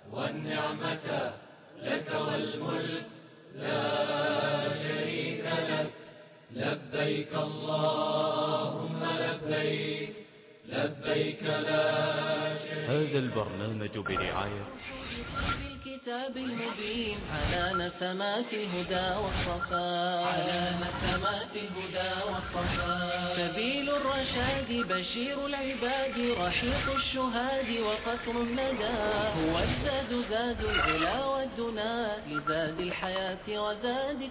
والنعمة لك والملك لا شريك لك. لبيك اللهم لبيك، لبيك لا شريك لك. هذا البرنامج برعاية الكتاب المبين على نسمات الهدى والصفا، سبيل الرشاد بشير العباد، رحيق الشهاد وقطر الندى، هو الزاد زاد العلا والدنا، لزاد الحياة وزاد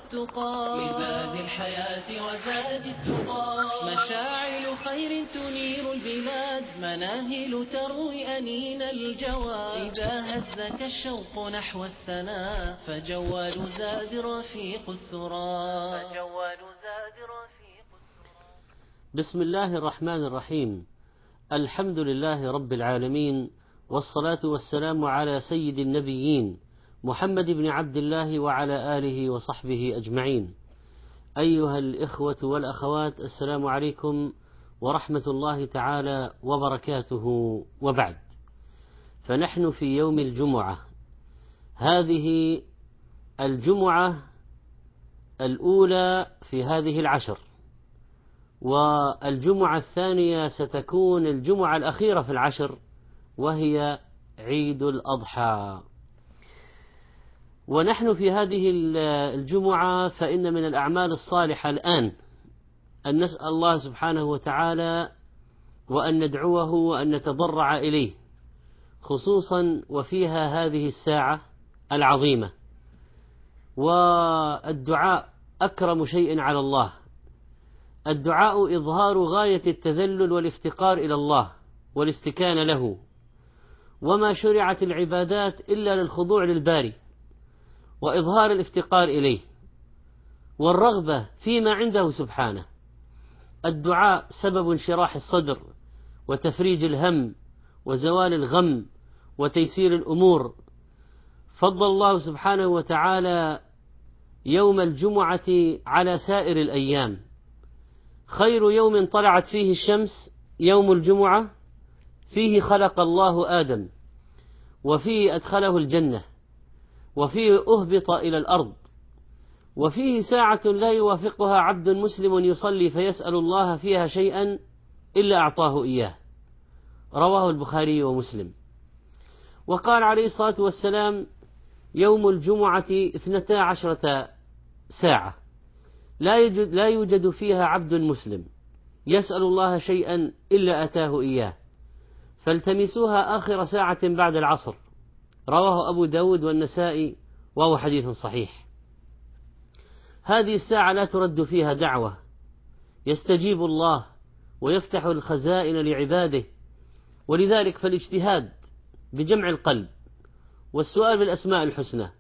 التقى، مشاعل خير تنير البلاد، مناهل تروي أنين الجواد، إذا هزك الشوق نحو السنا، فجوال زاد رفيق السرى. بسم الله الرحمن الرحيم. الحمد لله رب العالمين، والصلاة والسلام على سيد النبيين محمد بن عبد الله وعلى آله وصحبه أجمعين. أيها الإخوة والأخوات، السلام عليكم ورحمة الله تعالى وبركاته. وبعد، فنحن في يوم الجمعة، هذه الجمعة الأولى في هذه العشر، والجمعة الثانية ستكون الجمعة الأخيرة في العشر، وهي عيد الأضحى. ونحن في هذه الجمعة فإن من الأعمال الصالحة الآن أن نسأل الله سبحانه وتعالى وأن ندعوه وأن نتضرع إليه، خصوصا وفيها هذه الساعة العظيمة. والدعاء أكرم شيء على الله، الدعاء إظهار غاية التذلل والافتقار إلى الله والاستكانة له، وما شرعت العبادات إلا للخضوع للباري وإظهار الافتقار إليه والرغبة فيما عنده سبحانه. الدعاء سبب انشراح الصدر وتفريج الهم وزوال الغم وتيسير الأمور. فضل الله سبحانه وتعالى يوم الجمعة على سائر الأيام، خير يوم طلعت فيه الشمس يوم الجمعة، فيه خلق الله آدم، وفيه أدخله الجنة، وفيه أهبط إلى الأرض، وفيه ساعة لا يوافقها عبد مسلم يصلي فيسأل الله فيها شيئا إلا أعطاه إياه. رواه البخاري ومسلم. وقال عليه الصلاة والسلام: يوم الجمعة 12 ساعة لا يوجد فيها عبد مسلم يسأل الله شيئا إلا أتاه إياه، فالتمسوها آخر ساعة بعد العصر. رواه أبو داود والنسائي، وهو حديث صحيح. هذه الساعة لا ترد فيها دعوة، يستجيب الله ويفتح الخزائن لعباده، ولذلك فالاجتهاد بجمع القلب والسؤال بالأسماء الحسنى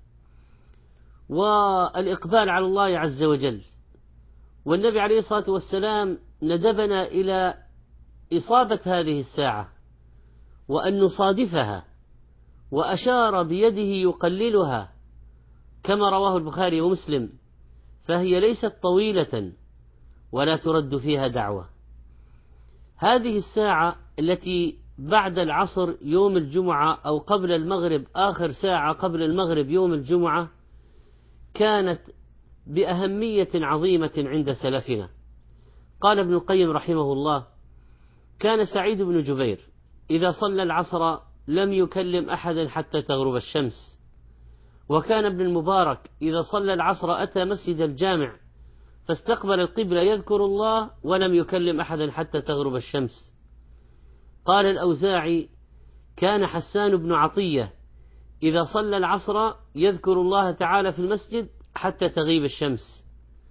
والإقبال على الله عز وجل. والنبي عليه الصلاة والسلام ندبنا إلى إصابة هذه الساعة وأن نصادفها، وأشار بيده يقللها كما رواه البخاري ومسلم، فهي ليست طويلة ولا ترد فيها دعوة. هذه الساعة التي بعد العصر يوم الجمعة أو قبل المغرب، آخر ساعة قبل المغرب يوم الجمعة، كانت بأهمية عظيمة عند سلفنا. قال ابن القيم رحمه الله: كان سعيد بن جبير إذا صلى العصر لم يكلم أحدا حتى تغرب الشمس، وكان ابن المبارك إذا صلى العصر أتى مسجد الجامع فاستقبل القبلة يذكر الله ولم يكلم أحدا حتى تغرب الشمس. قال الأوزاعي: كان حسان بن عطية إذا صلى العصر يذكر الله تعالى في المسجد حتى تغيب الشمس.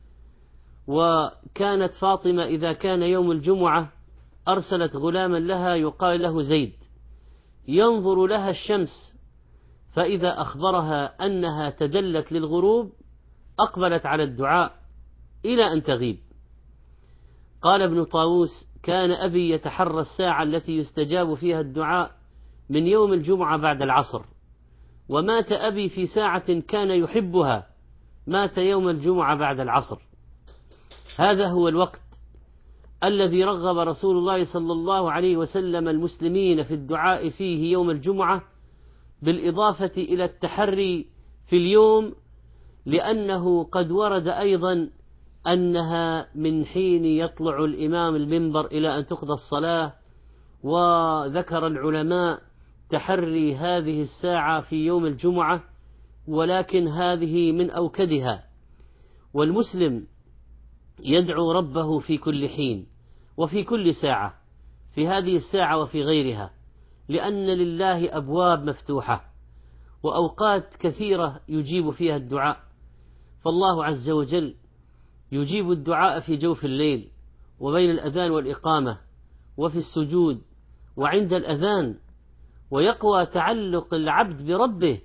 وكانت فاطمة إذا كان يوم الجمعة أرسلت غلاما لها يقال له زيد ينظر لها الشمس، فإذا أخبرها أنها تدلت للغروب أقبلت على الدعاء إلى أن تغيب. قال ابن طاووس: كان أبي يتحرى الساعة التي يستجاب فيها الدعاء من يوم الجمعة بعد العصر، ومات أبي في ساعة كان يحبها، مات يوم الجمعة بعد العصر. هذا هو الوقت الذي رغب رسول الله صلى الله عليه وسلم المسلمين في الدعاء فيه يوم الجمعة، بالإضافة إلى التحري في اليوم، لأنه قد ورد أيضا أنها من حين يطلع الإمام المنبر إلى أن تقضى الصلاة، وذكر العلماء تحري هذه الساعة في يوم الجمعة، ولكن هذه من أوكدها. والمسلم يدعو ربه في كل حين وفي كل ساعة، في هذه الساعة وفي غيرها، لأن لله أبواب مفتوحة وأوقات كثيرة يجيب فيها الدعاء. فالله عز وجل يجيب الدعاء في جوف الليل، وبين الأذان والإقامة، وفي السجود، وعند الأذان. ويقوى تعلق العبد بربه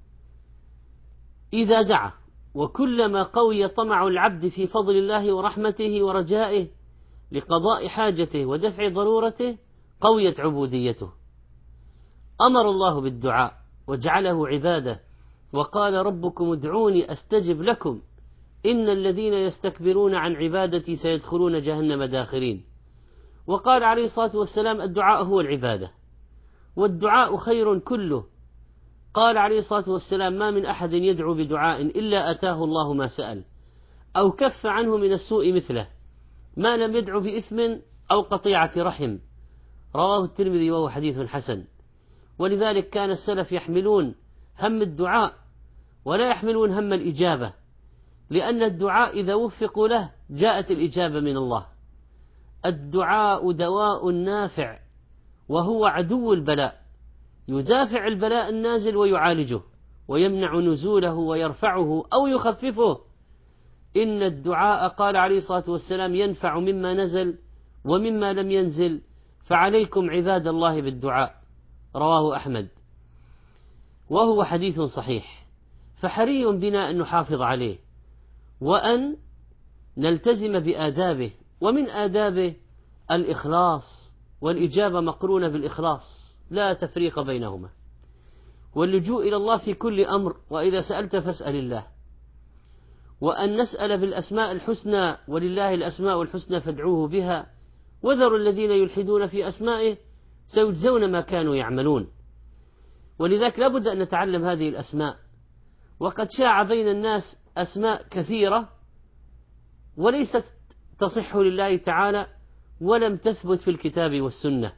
إذا دعا، وكلما قوي طمع العبد في فضل الله ورحمته ورجائه لقضاء حاجته ودفع ضرورته قويت عبوديته. أمر الله بالدعاء وجعله عبادة، وقال ربكم ادعوني أستجب لكم إن الذين يستكبرون عن عبادتي سيدخلون جهنم داخرين. وقال عليه الصلاة والسلام الدعاء هو العبادة، والدعاء خير كله. قال عليه الصلاة والسلام ما من أحد يدعو بدعاء إلا أتاه الله ما سأل أو كف عنه من السوء مثله، ما لم يدعو بإثم أو قطيعة رحم. رواه الترمذي وهو حديث حسن. ولذلك كان السلف يحملون هم الدعاء ولا يحملون هم الإجابة، لأن الدعاء إذا وفقوا له جاءت الإجابة من الله. الدعاء دواء نافع، وهو عدو البلاء، يدافع البلاء النازل ويعالجه، ويمنع نزوله ويرفعه أو يخففه. إن الدعاء قال عليه الصلاة والسلام ينفع مما نزل ومما لم ينزل، فعليكم عباد الله بالدعاء. رواه أحمد وهو حديث صحيح. فحري بنا أن نحافظ عليه وأن نلتزم بآدابه، ومن آدابه الإخلاص، والإجابة مقرونة بالإخلاص لا تفريق بينهما، واللجوء إلى الله في كل أمر، وإذا سألت فاسأل الله، وأن نسأل بالأسماء الحسنى، ولله الأسماء الحسنى فادعوه بها، وذروا الذين يلحدون في أسمائه سيجزون ما كانوا يعملون. ولذلك لابد أن نتعلم هذه الأسماء. وقد شاع بين الناس أسماء كثيرة وليست تصح لله تعالى ولم تثبت في الكتاب والسنة.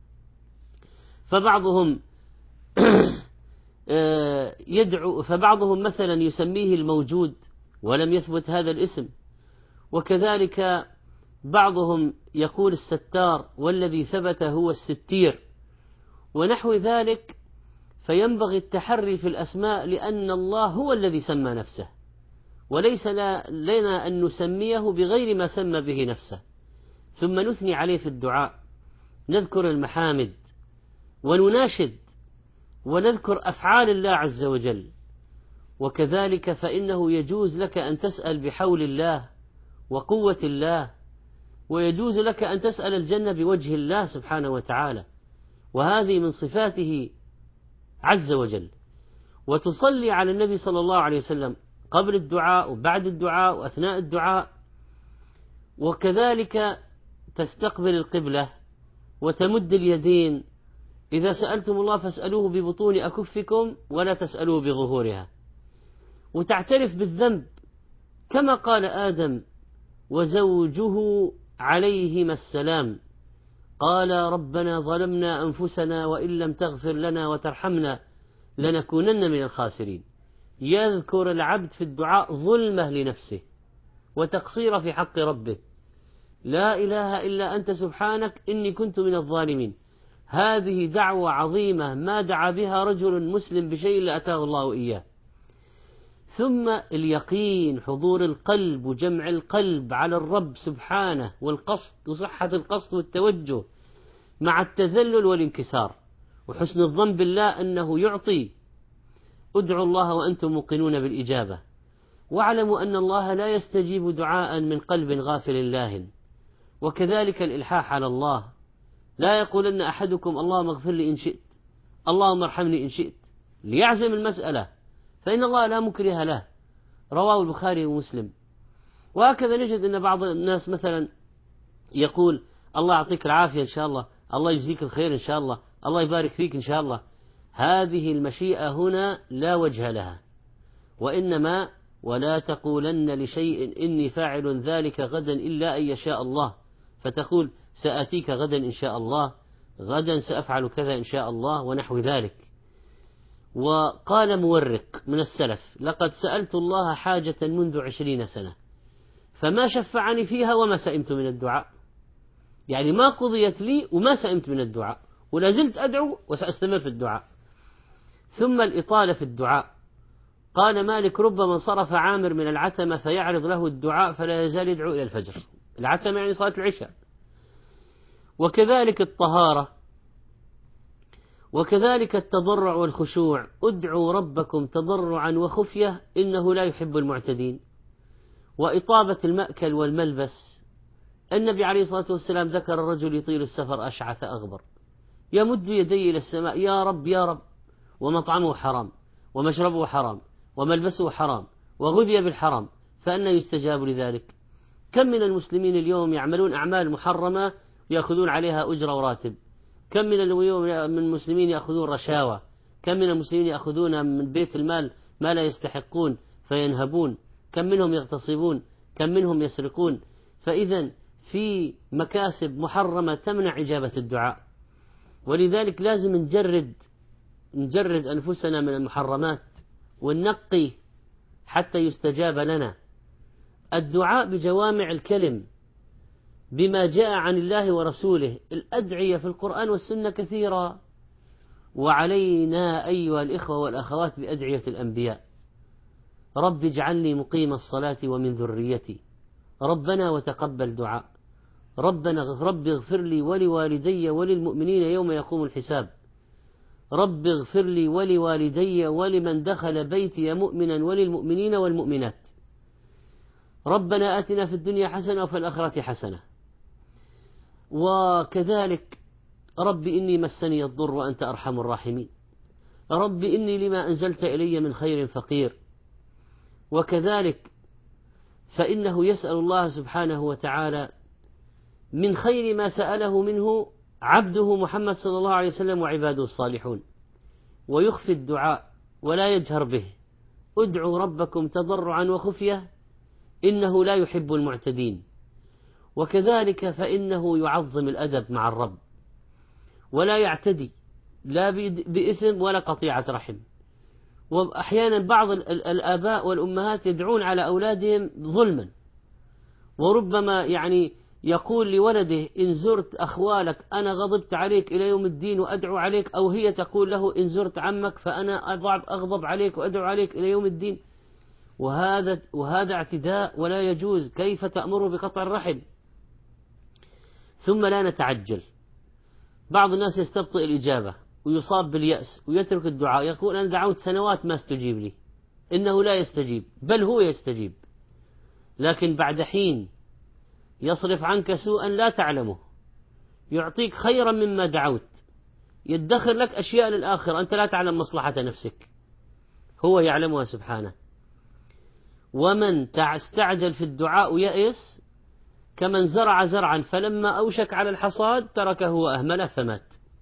فبعضهم مثلا يسميه الموجود ولم يثبت هذا الاسم، وكذلك بعضهم يقول الستار والذي ثبت هو الستير ونحو ذلك. فينبغي التحري في الأسماء، لأن الله هو الذي سمى نفسه، وليس لنا أن نسميه بغير ما سمى به نفسه. ثم نثني عليه في الدعاء، نذكر المحامد ونناشد ونذكر أفعال الله عز وجل. وكذلك فإنه يجوز لك أن تسأل بحول الله وقوة الله، ويجوز لك أن تسأل الجنة بوجه الله سبحانه وتعالى، وهذه من صفاته عز وجل. وتصلي على النبي صلى الله عليه وسلم قبل الدعاء وبعد الدعاء وأثناء الدعاء، وكذلك تستقبل القبلة وتمد اليدين. إذا سألتم الله فاسألوه ببطون أكفكم ولا تسألوه بظهورها، وتعترف بالذنب كما قال آدم وزوجه عليهما السلام، قال ربنا ظلمنا أنفسنا وإن لم تغفر لنا وترحمنا لنكونن من الخاسرين. يذكر العبد في الدعاء ظلمه لنفسه وتقصير في حق ربه، لا إله إلا أنت سبحانك إني كنت من الظالمين. هذه دعوة عظيمة ما دعا بها رجل مسلم بشيء لأتاه الله إياه. ثم اليقين، حضور القلب وجمع القلب على الرب سبحانه، والقصد وصحة القصد والتوجه مع التذلل والانكسار، وحسن الظن بالله أنه يعطي. ادعوا الله وأنتم موقنون بالإجابة، واعلموا أن الله لا يستجيب دعاء من قلب غافل لاهٍ. وكذلك الإلحاح على الله، لا يقولن أحدكم اللهم اغفر لي إن شئت، اللهم ارحمني إن شئت، ليعزم المسألة، فإن الله لا مكره له. رواه البخاري ومسلم. وهكذا نجد أن بعض الناس مثلا يقول الله يعطيك العافية إن شاء الله، الله يجزيك الخير إن شاء الله، الله يبارك فيك إن شاء الله. هذه المشيئة هنا لا وجه لها، وإنما ولا تقولن لشيء إني فاعل ذلك غدا إلا أن يشاء الله، فتقول سآتيك غدا إن شاء الله، غدا سأفعل كذا إن شاء الله، ونحو ذلك. وقال مورق من السلف: لقد سألت الله حاجة منذ 20 سنة فما شفعني فيها وما سئمت من الدعاء. يعني ما قضيت لي وما سئمت من الدعاء، ولا زلت أدعو وسأستمر في الدعاء. ثم الإطالة في الدعاء. قال مالك: ربما انصرف عامر من العتمة فيعرض له الدعاء فلا يزال يدعو إلى الفجر. العتمة يعني صلاة العشاء. وكذلك الطهارة، وكذلك التضرع والخشوع: ادعوا ربكم تضرعا وخفية إنه لا يحب المعتدين. وإطابة المأكل والملبس. النبي عليه الصلاة والسلام ذكر الرجل يطيل السفر أشعث أغبر يمد يديه إلى السماء: يا رب يا رب، ومطعمه حرام ومشربه حرام وملبسه حرام وغذي بالحرام، فأنا يستجاب لذلك؟ كم من المسلمين اليوم يعملون أعمال محرمة يأخذون عليها أجرة وراتب؟ كم من المسلمين يأخذون رشاوى؟ كم من المسلمين يأخذون من بيت المال ما لا يستحقون فينهبون؟ كم منهم يغتصبون؟ كم منهم يسرقون؟ فإذا في مكاسب محرمة تمنع إجابة الدعاء. ولذلك لازم نجرد أنفسنا من المحرمات وننقي حتى يستجاب لنا. الدعاء بجوامع الكلم بما جاء عن الله ورسوله. الأدعية في القرآن والسنة كثيرة، وعلينا أيها الإخوة والأخوات بأدعية الأنبياء: رب اجعلني مقيم الصلاة ومن ذريتي، ربنا وتقبل دعاء، رب اغفر لي ولوالدي وللمؤمنين يوم يقوم الحساب، رب اغفر لي ولوالدي ولمن دخل بيتي مؤمنا وللمؤمنين والمؤمنات، ربنا آتنا في الدنيا حسنة وفي الآخرة حسنة. وكذلك رب إني مسني الضر وأنت أرحم الراحمين، رب إني لما أنزلت إلي من خير فقير. وكذلك فإنه يسأل الله سبحانه وتعالى من خير ما سأله منه عبده محمد صلى الله عليه وسلم وعباده الصالحون، ويخفي الدعاء ولا يجهر به: ادعوا ربكم تضرعا وخفية إنه لا يحب المعتدين. وكذلك فإنه يعظم الأدب مع الرب ولا يعتدي لا بإثم ولا قطيعة رحم. وأحيانا بعض الآباء والأمهات يدعون على أولادهم ظلما، وربما يعني يقول لولده: إن زرت أخوالك أنا غضبت عليك إلى يوم الدين وأدعو عليك، أو هي تقول له: إن زرت عمك فأنا أغضب عليك وأدعو عليك إلى يوم الدين. وهذا اعتداء ولا يجوز. كيف تأمره بقطع الرحم؟ ثم لا نتعجل. بعض الناس يستبطئ الإجابة ويصاب باليأس ويترك الدعاء، يقول: أنا دعوت سنوات ما استجيب لي. إنه لا يستجيب، بل هو يستجيب، لكن بعد حين يصرف عنك سوءا لا تعلمه، يعطيك خيرا مما دعوت، يدخر لك أشياء للآخرة أنت لا تعلم مصلحة نفسك، هو يعلمها سبحانه. ومن استعجل في الدعاء يأس كمن زرع زرعا فلما أوشك على الحصاد تركه وأهمله فمات.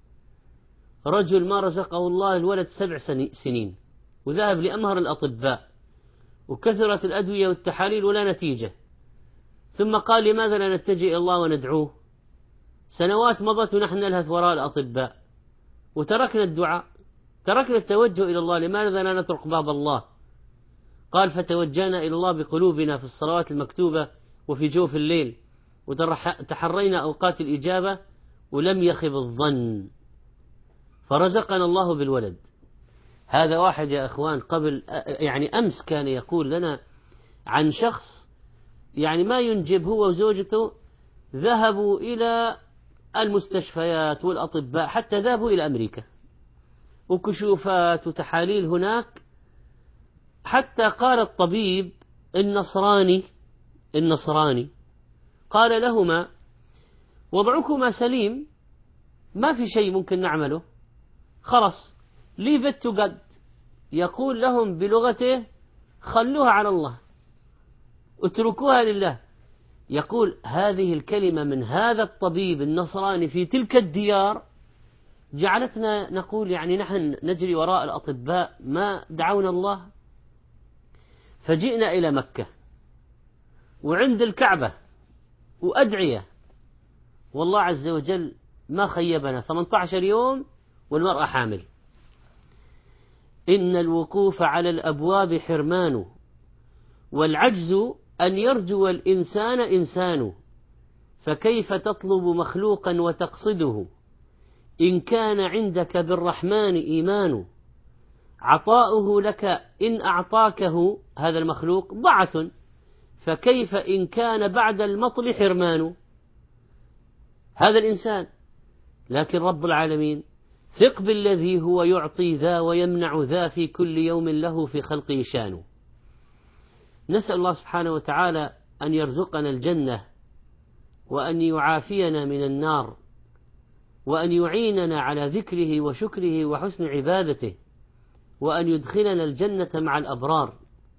رجل ما رزقه الله الولد 7 سنين وذهب لأمهر الأطباء وكثرت الأدوية والتحاليل ولا نتيجة، ثم قال: لماذا لا نتجه إلى الله وندعوه؟ سنوات مضت ونحن نلهث وراء الأطباء وتركنا الدعاء، تركنا التوجه إلى الله. لماذا لا نطرق باب الله؟ قال: فتوجهنا إلى الله بقلوبنا في الصلوات المكتوبة وفي جوف الليل، وتحرينا أوقات الإجابة ولم يخب الظن، فرزقنا الله بالولد. هذا واحد يا أخوان قبل يعني أمس كان يقول لنا عن شخص يعني ما ينجب، هو وزوجته ذهبوا إلى المستشفيات والأطباء، حتى ذهبوا إلى أمريكا وكشوفات وتحاليل هناك، حتى قال الطبيب النصراني قال لهما: وضعكما سليم، ما في شيء ممكن نعمله، خلاص leave it to God. يقول لهم بلغته: خلوها على الله، اتركوها لله. يقول هذه الكلمة من هذا الطبيب النصراني في تلك الديار جعلتنا نقول يعني نحن نجري وراء الأطباء ما دعونا الله. فجئنا إلى مكة وعند الكعبة وأدعية، والله عز وجل ما خيبنا. 18 يوم والمرأة حامل. إن الوقوف على الأبواب حرمان، والعجز أن يرجو الإنسان إنسان، فكيف تطلب مخلوقا وتقصده إن كان عندك بالرحمن إيمان. عطاؤه لك إن أعطاكه هذا المخلوق ضعة، فكيف إن كان بعد المطل حرمان. هذا الإنسان، لكن رب العالمين ثق بالذي هو يعطي ذا ويمنع ذا، في كل يوم له في خلقه شان. نسأل الله سبحانه وتعالى أن يرزقنا الجنة، وأن يعافينا من النار، وأن يعيننا على ذكره وشكره وحسن عبادته، وأن يدخلنا الجنة مع الأبرار.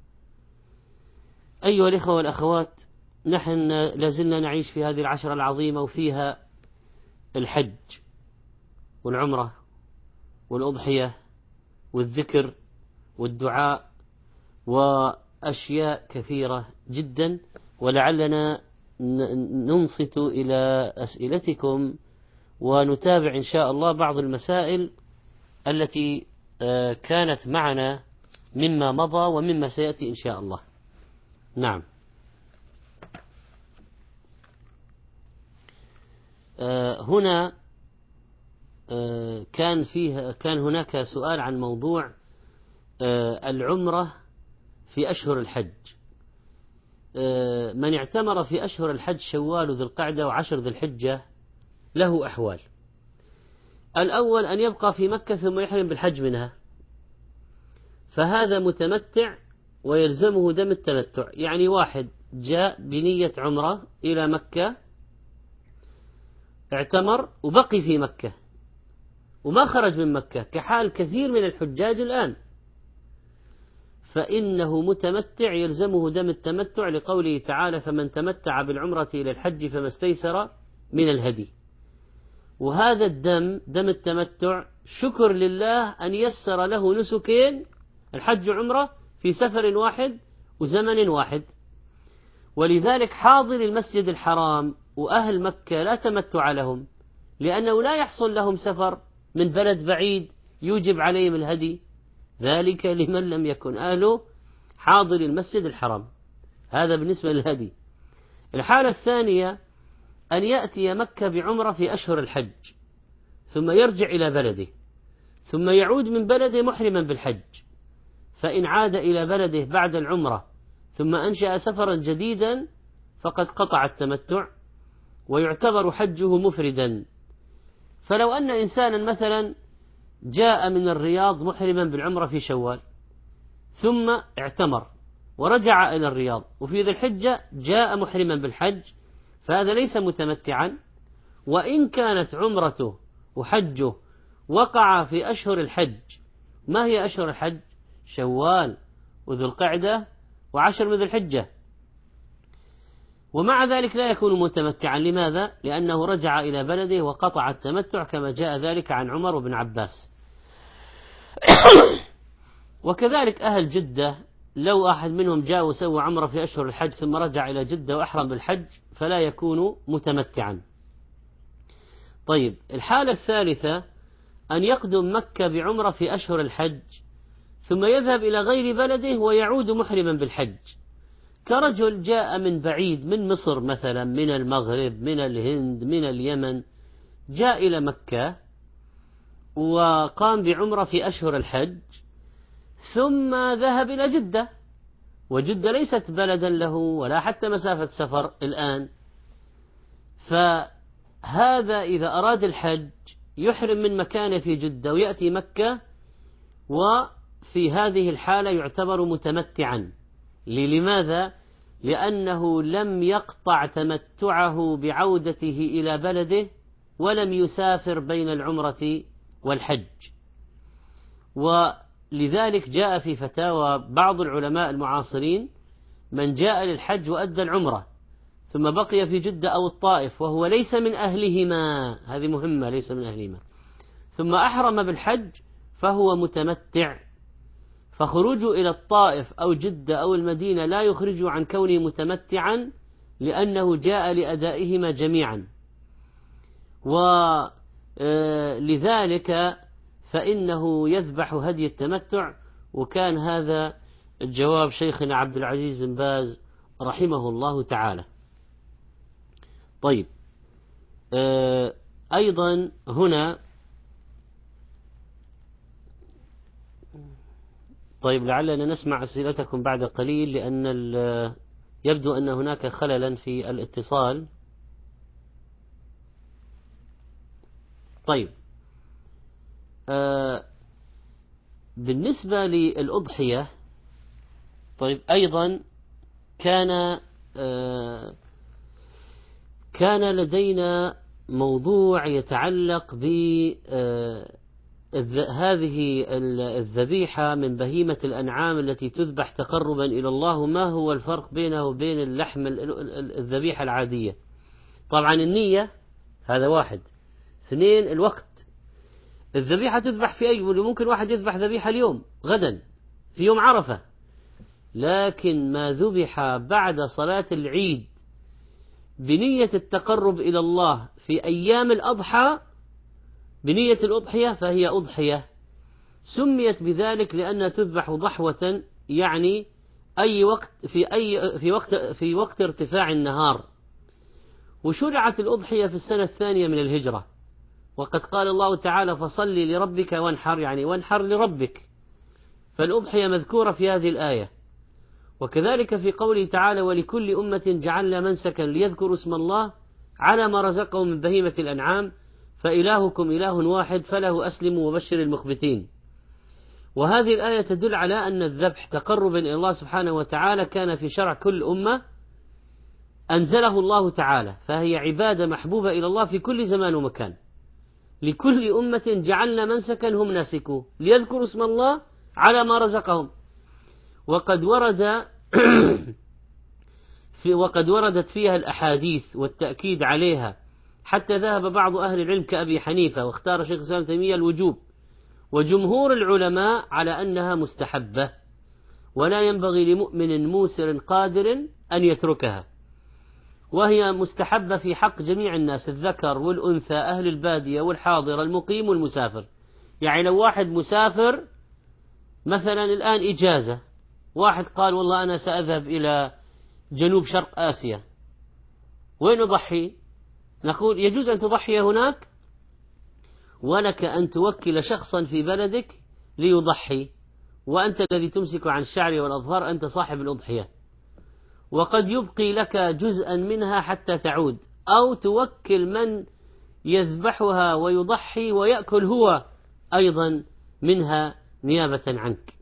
أيها الإخوة والأخوات، نحن لازلنا نعيش في هذه العشرة العظيمة، وفيها الحج والعمرة والأضحية والذكر والدعاء وأشياء كثيرة جدا. ولعلنا ننصت إلى أسئلتكم ونتابع إن شاء الله بعض المسائل التي كانت معنا مما مضى ومما سيأتي إن شاء الله. نعم. هنا كان هناك سؤال عن موضوع العمرة في أشهر الحج. من اعتمر في أشهر الحج شوال وذي القعدة وعشر ذي الحجة له أحوال. الأول أن يبقى في مكة ثم يحرم بالحج منها، فهذا متمتع ويلزمه دم التمتع. يعني واحد جاء بنية عمرة إلى مكة، اعتمر وبقي في مكة وما خرج من مكة، كحال كثير من الحجاج الآن، فإنه متمتع يلزمه دم التمتع، لقوله تعالى: فمن تمتع بالعمرة إلى الحج فما استيسر من الهدي. وهذا الدم، دم التمتع، شكر لله أن يسر له نسكين، الحج عمرة في سفر واحد وزمن واحد. ولذلك حاضر المسجد الحرام وأهل مكة لا تمتع لهم، لأنه لا يحصل لهم سفر من بلد بعيد يوجب عليهم الهدي، ذلك لمن لم يكن أهله حاضر المسجد الحرام. هذا بالنسبة للهدي. الحالة الثانية أن يأتي مكة بعمرة في أشهر الحج، ثم يرجع إلى بلده، ثم يعود من بلده محرما بالحج، فإن عاد إلى بلده بعد العمرة ثم أنشأ سفرا جديدا فقد قطع التمتع ويعتبر حجه مفردا. فلو أن إنسانا مثلا جاء من الرياض محرما بالعمرة في شوال، ثم اعتمر ورجع إلى الرياض وفي ذي الحجة جاء محرما بالحج، فهذا ليس متمتعا، وإن كانت عمرته وحجه وقع في أشهر الحج. ما هي أشهر الحج؟ شوال وذو القعدة وعشر من ذي الحجة. ومع ذلك لا يكون متمتعا. لماذا؟ لأنه رجع إلى بلده وقطع التمتع، كما جاء ذلك عن عمر وابن عباس. وكذلك أهل جدة، لو أحد منهم جاء وسوى عمرة في أشهر الحج ثم رجع إلى جدة وأحرم بالحج فلا يكون متمتعا. طيب، الحالة الثالثة أن يقدم مكة بعمرة في أشهر الحج ثم يذهب إلى غير بلده ويعود محرما بالحج، كرجل جاء من بعيد، من مصر مثلا، من المغرب، من الهند، من اليمن، جاء إلى مكة وقام بعمرة في أشهر الحج ثم ذهب إلى جدة، وجدة ليست بلدا له ولا حتى مسافة سفر الآن. فهذا إذا أراد الحج يحرم من مكانه في جدة ويأتي مكة، وفي هذه الحالة يعتبر متمتعا. لماذا؟ لأنه لم يقطع تمتعه بعودته إلى بلده ولم يسافر بين العمرة والحج. ولذلك جاء في فتاوى بعض العلماء المعاصرين من جاء للحج وأدى العمرة ثم بقي في جدة أو الطائف وهو ليس من أهلهما، هذه مهمة، ليس من أهلهما، ثم أحرم بالحج فهو متمتع، فخروجه إلى الطائف أو جدة أو المدينة لا يخرجه عن كونه متمتعا، لأنه جاء لأدائهما جميعا. ولذلك فإنه يذبح هدي التمتع. وكان هذا الجواب شيخنا عبد العزيز بن باز رحمه الله تعالى. طيب، أيضا هنا، طيب لعلنا نسمع أسئلتكم بعد قليل، لأن يبدو أن هناك خللا في الاتصال. طيب، بالنسبة للأضحية، طيب أيضا كان لدينا موضوع يتعلق بهذه الذبيحة من بهيمة الأنعام التي تذبح تقربا إلى الله، ما هو الفرق بينه وبين اللحم الذبيحة العادية؟ طبعا النية هذا واحد، اثنين الوقت. الذبيحة تذبح في أي، ممكن واحد يذبح ذبيحة اليوم غدا في يوم عرفة، لكن ما ذبح بعد صلاة العيد بنية التقرب إلى الله في أيام الأضحى بنية الأضحية فهي أضحية، سميت بذلك لأنها تذبح ضحوة، يعني أي وقت في وقت ارتفاع النهار. وشرعت الأضحية في السنة الثانية من الهجرة، وقد قال الله تعالى: فصل لربك وانحر، يعني وانحر لربك، فالأضحية مذكورة في هذه الآية. وكذلك في قوله تعالى: ولكل أمة جعلنا منسكا ليذكروا اسم الله على ما رزقهم من بهيمة الأنعام فإلهكم إله واحد فله أسلموا وبشر المخبتين. وهذه الآية تدل على أن الذبح تقربا إلى الله سبحانه وتعالى كان في شرع كل أمة أنزله الله تعالى، فهي عبادة محبوبة إلى الله في كل زمان ومكان. لكل أمة جعلنا منسكا هم ناسكوه ليذكروا اسم الله على ما رزقهم. وقد وردت فيها الأحاديث والتأكيد عليها، حتى ذهب بعض أهل العلم كأبي حنيفة واختار شيخ الإسلام ابن تيمية الوجوب، وجمهور العلماء على أنها مستحبة، ولا ينبغي لمؤمن موسر قادر أن يتركها، وهي مستحبة في حق جميع الناس، الذكر والأنثى، أهل البادية والحاضر، المقيم والمسافر. يعني لو واحد مسافر مثلا الآن إجازة، واحد قال والله أنا سأذهب إلى جنوب شرق آسيا، وين أضحي؟ نقول يجوز أن تضحي هناك، ولك أن توكل شخصا في بلدك ليضحي، وأنت الذي تمسك عن الشعر والأظفار، أنت صاحب الأضحية، وقد يبقي لك جزءا منها حتى تعود، أو توكل من يذبحها ويضحي ويأكل هو أيضا منها نيابة عنك.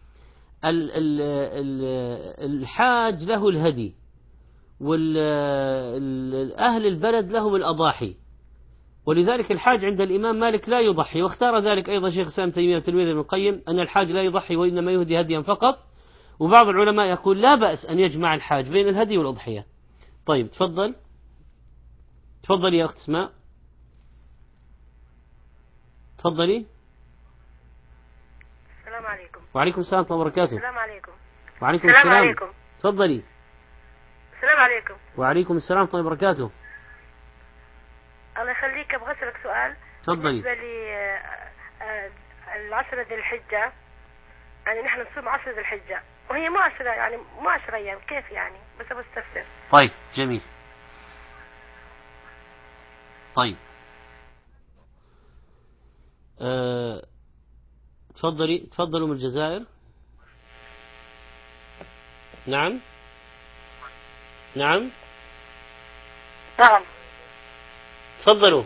الحاج له الهدي، والأهل البلد لهم الأضاحي، ولذلك الحاج عند الإمام مالك لا يضحي، واختار ذلك أيضا شيخ الإسلام ابن تيمية وتلميذه ابن القيم، أن الحاج لا يضحي وإنما يهدي هديا فقط. وبعض العلماء يقول لا بأس أن يجمع الحاج بين الهدي والأضحية. طيب تفضل يا أخت اسماء، تفضلي. السلام عليكم. وعليكم السلام ورحمة الله وبركاته. السلام عليكم. وعليكم السلام السلام. عليكم. تفضلي. السلام عليكم. وعليكم السلام ورحمة الله وبركاته. الله يخليك، أبغى أسألك سؤال. تفضلي. بالنسبة لي العشرة ذي الحجة، يعني نحن نصوم 10 ذي الحجة وهي مو 10، يعني مو 10 أيام، كيف يعني؟ بس أبغى أستفسر. طيب جميل. طيب تفضلوا من الجزائر. نعم. تفضلوا.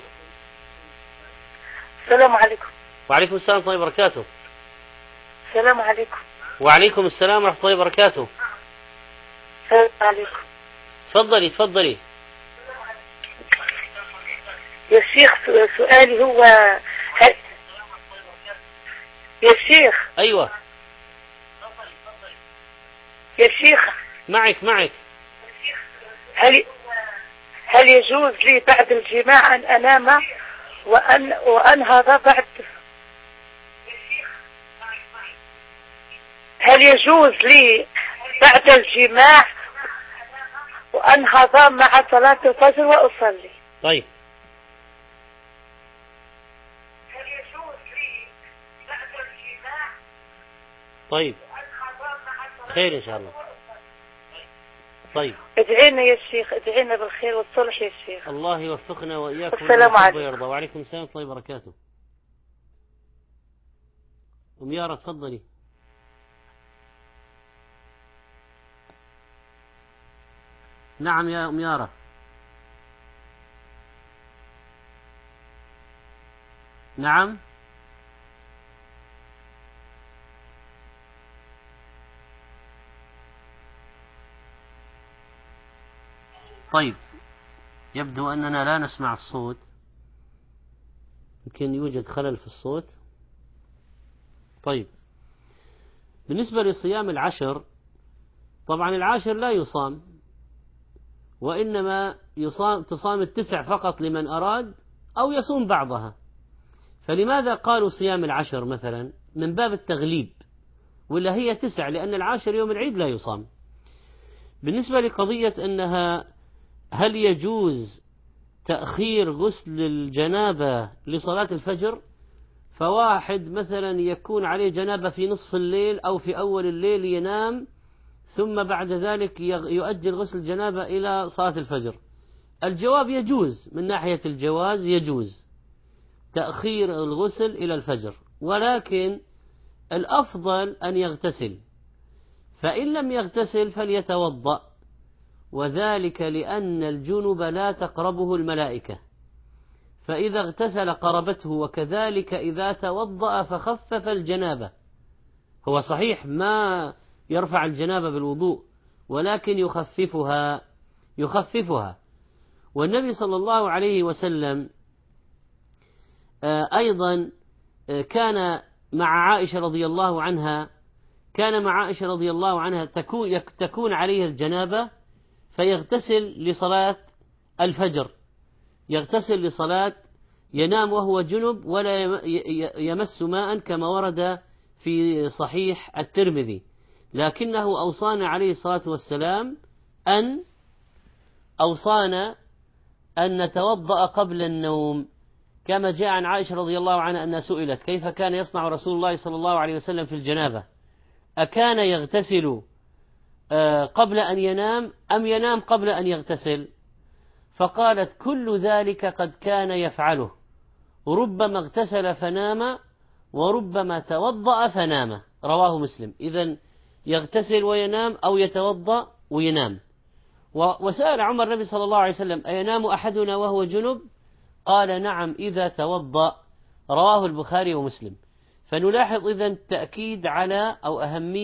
السلام عليكم. وعليكم السلام ورحمة الله وبركاته. السلام عليكم. وعليكم السلام ورحمة الله وبركاته. السلام عليكم. تفضلي. يا شيخ سؤالي هو يا شيخ. أيوة يا شيخ. معك. هل يجوز لي بعد الجماع أن أنام وأنهض بعد. هل يجوز لي بعد الجماع وأنهض مع صلاة الفجر وأصلي؟ طيب. هل يجوز لي بعد الجماع؟ طيب، خير إن شاء الله. طيب، ادعينا يا شيخ، ادعينا بالخير والصلح يا شيخ. الله يوفقنا وإياكم. السلام عليكم. ويرضى. وعليكم السلام ورحمة الله وبركاته. أم يارا تفضلي. نعم يا أم يارا. نعم. طيب، يبدو أننا لا نسمع الصوت، يمكن يوجد خلل في الصوت. طيب، بالنسبة لصيام العشر، طبعا العاشر لا يصام، وإنما تصام 9 فقط لمن أراد، أو يصوم بعضها. فلماذا قالوا صيام العشر مثلا؟ من باب التغليب، ولا هي 9، لأن العاشر يوم العيد لا يصام. بالنسبة لقضية أنها هل يجوز تأخير غسل الجنابة لصلاة الفجر؟ فواحد مثلا يكون عليه جنابة في نصف الليل أو في أول الليل، ينام ثم بعد ذلك يؤجل غسل الجنابة إلى صلاة الفجر. الجواب يجوز، من ناحية الجواز يجوز تأخير الغسل إلى الفجر، ولكن الأفضل أن يغتسل، فإن لم يغتسل فليتوضأ، وذلك لأن الجنب لا تقربه الملائكة، فإذا اغتسل قربته، وكذلك إذا توضأ فخفف الجنابة. هو صحيح ما يرفع الجنابة بالوضوء، ولكن يخففها. والنبي صلى الله عليه وسلم أيضا كان مع عائشة رضي الله عنها تكون عليه الجنابة، فيغتسل لصلاة الفجر، ينام وهو جنب ولا يمس ماء، كما ورد في صحيح الترمذي. لكنه أوصانا عليه الصلاة والسلام أن نتوضأ قبل النوم، كما جاء عن عائشة رضي الله عنها أنها سئلت كيف كان يصنع رسول الله صلى الله عليه وسلم في الجنابة، أكان يغتسل قبل أن ينام أم ينام قبل أن يغتسل؟ فقالت كل ذلك قد كان يفعله، ربما اغتسل فنام وربما توضأ فنام. رواه مسلم. إذن يغتسل وينام أو يتوضأ وينام. وسأل عمر النبي صلى الله عليه وسلم أينام أحدنا وهو جنب؟ قال نعم إذا توضأ. رواه البخاري ومسلم. فنلاحظ إذن تأكيد على أو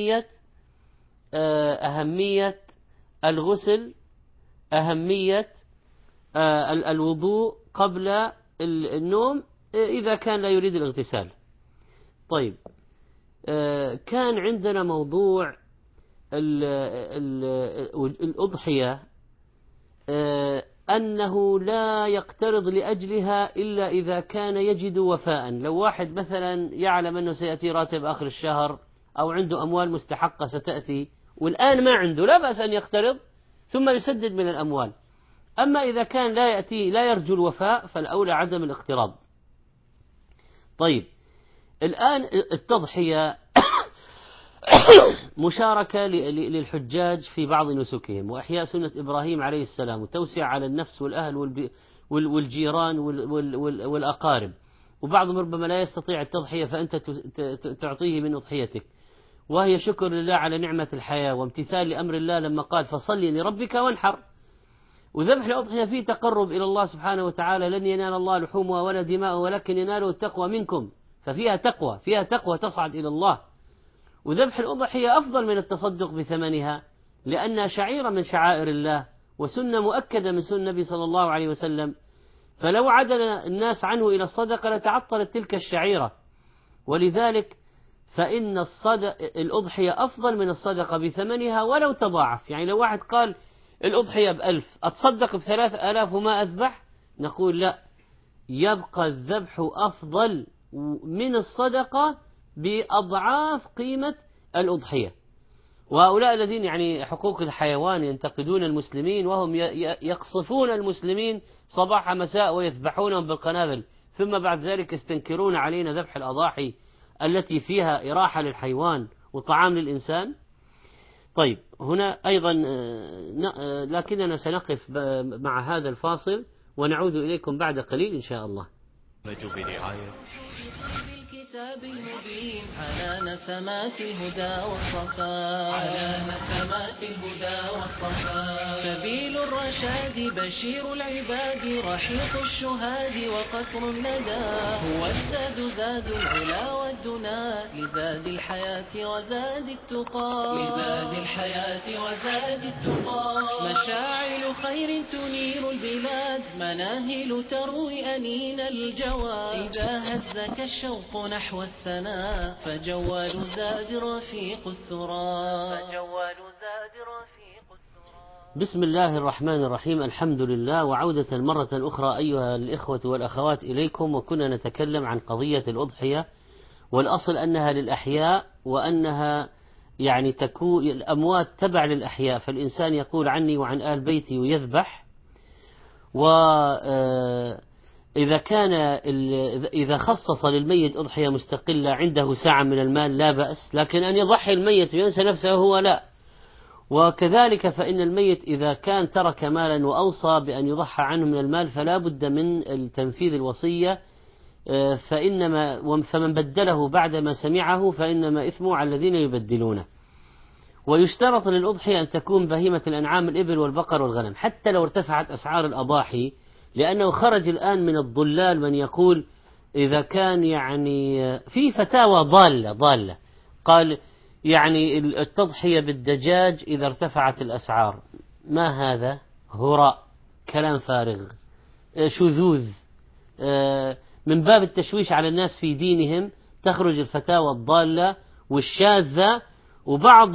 أهمية الغسل، أهمية الوضوء قبل النوم إذا كان لا يريد الاغتسال. طيب، كان عندنا موضوع الأضحية، أنه لا يقترض لأجلها إلا إذا كان يجد وفاء. لو واحد مثلا يعلم أنه سيأتي راتب آخر الشهر، أو عنده أموال مستحقة ستأتي والآن ما عنده، لا بأس أن يقترض ثم يسدد من الأموال. أما إذا كان لا يرجو الوفاء، فالأولى عدم الاقتراض. طيب، الآن التضحية مشاركة للحجاج في بعض نسكهم، وإحياء سنة إبراهيم عليه السلام، وتوسع على النفس والأهل والجيران والأقارب. وبعضهم ربما لا يستطيع التضحية، فأنت تعطيه من أضحيتك، وهي شكر لله على نعمة الحياة وامتثال لأمر الله لما قال فصل لربك وانحر. وذبح الأضحية فيه تقرب إلى الله سبحانه وتعالى، لن ينال الله لحومها ولا دماء ولكن يناله التقوى منكم، ففيها تقوى تصعد إلى الله. وذبح الأضحية أفضل من التصدق بثمنها، لأنها شعيرة من شعائر الله، وسنة مؤكدة من سنة النبي صلى الله عليه وسلم. فلو عدل الناس عنه إلى الصدقة لتعطلت تلك الشعيرة. ولذلك فإن الأضحية أفضل من الصدقة بثمنها ولو تضاعف. يعني لو واحد قال الأضحية ب1000 أتصدق ب3000 وما أذبح، نقول لا، يبقى الذبح أفضل من الصدقة بأضعاف قيمة الأضحية. وهؤلاء الذين يعني حقوق الحيوان ينتقدون المسلمين وهم يقصفون المسلمين صباح مساء ويذبحونهم بالقنابل، ثم بعد ذلك يستنكرون علينا ذبح الأضاحي التي فيها إراحة للحيوان وطعام للإنسان. طيب هنا أيضا لكننا سنقف مع هذا الفاصل ونعود إليكم بعد قليل إن شاء الله. برعاية الكتاب المبين على نسمات الهدى والصفاء، على نسمات الهدى والصفاء، سبيل الرشاد بشير العباد، رحيق الشهاد وقطر الندى، هو الزاد زاد العلا والدنا، لزاد الحياة وزاد التقى، لزاد الحياة وزاد التقى، مشاعل خير تنير البلاد، مناهل تروي أنين الجواد، إذا هزك الشوق نحو السنا، فجوال زاد رفيق السرى، فجوال زاد رفيق السرى. بسم الله الرحمن الرحيم، الحمد لله، وعودة مرة أخرى أيها الإخوة والأخوات إليكم، وكنا نتكلم عن قضية الأضحية، والأصل أنها للأحياء، وأنها يعني تكون الأموات تبع للأحياء، فالإنسان يقول عني وعن آل بيتي ويذبح. إذا خصص للميت أضحية مستقلة عنده ساعة من المال لا بأس، لكن أن يضحي الميت وينسى نفسه هو لا. وكذلك فإن الميت إذا كان ترك مالا وأوصى بأن يضحى عنه من المال فلا بد من تنفيذ الوصية، فمن بدله بعدما سمعه فإنما إثمه على الذين يبدلونه. ويشترط للأضحية أن تكون بهيمة الأنعام الإبل والبقر والغنم حتى لو ارتفعت أسعار الأضاحي، لأنه خرج الآن من الضلال من يقول إذا كان يعني في فتاوى ضالة قال يعني التضحية بالدجاج إذا ارتفعت الأسعار. ما هذا؟ هراء، كلام فارغ، شذوذ، من باب التشويش على الناس في دينهم تخرج الفتاوى الضالة والشاذة. وبعض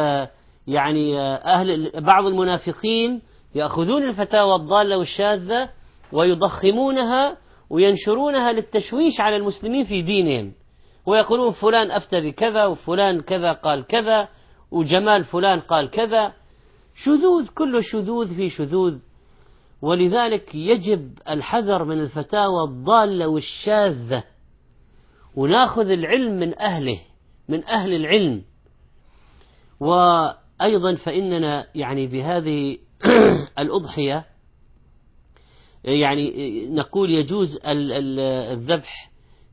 بعض المنافقين يأخذون الفتاوى الضالة والشاذة ويضخمونها وينشرونها للتشويش على المسلمين في دينهم، ويقولون فلان أفتى بكذا وفلان كذا قال كذا وجمال فلان قال كذا، شذوذ، كل شذوذ في شذوذ. ولذلك يجب الحذر من الفتاوى الضالة والشاذة، وناخذ العلم من أهله، من أهل العلم. وأيضا فإننا يعني بهذه الأضحية يعني نقول يجوز الذبح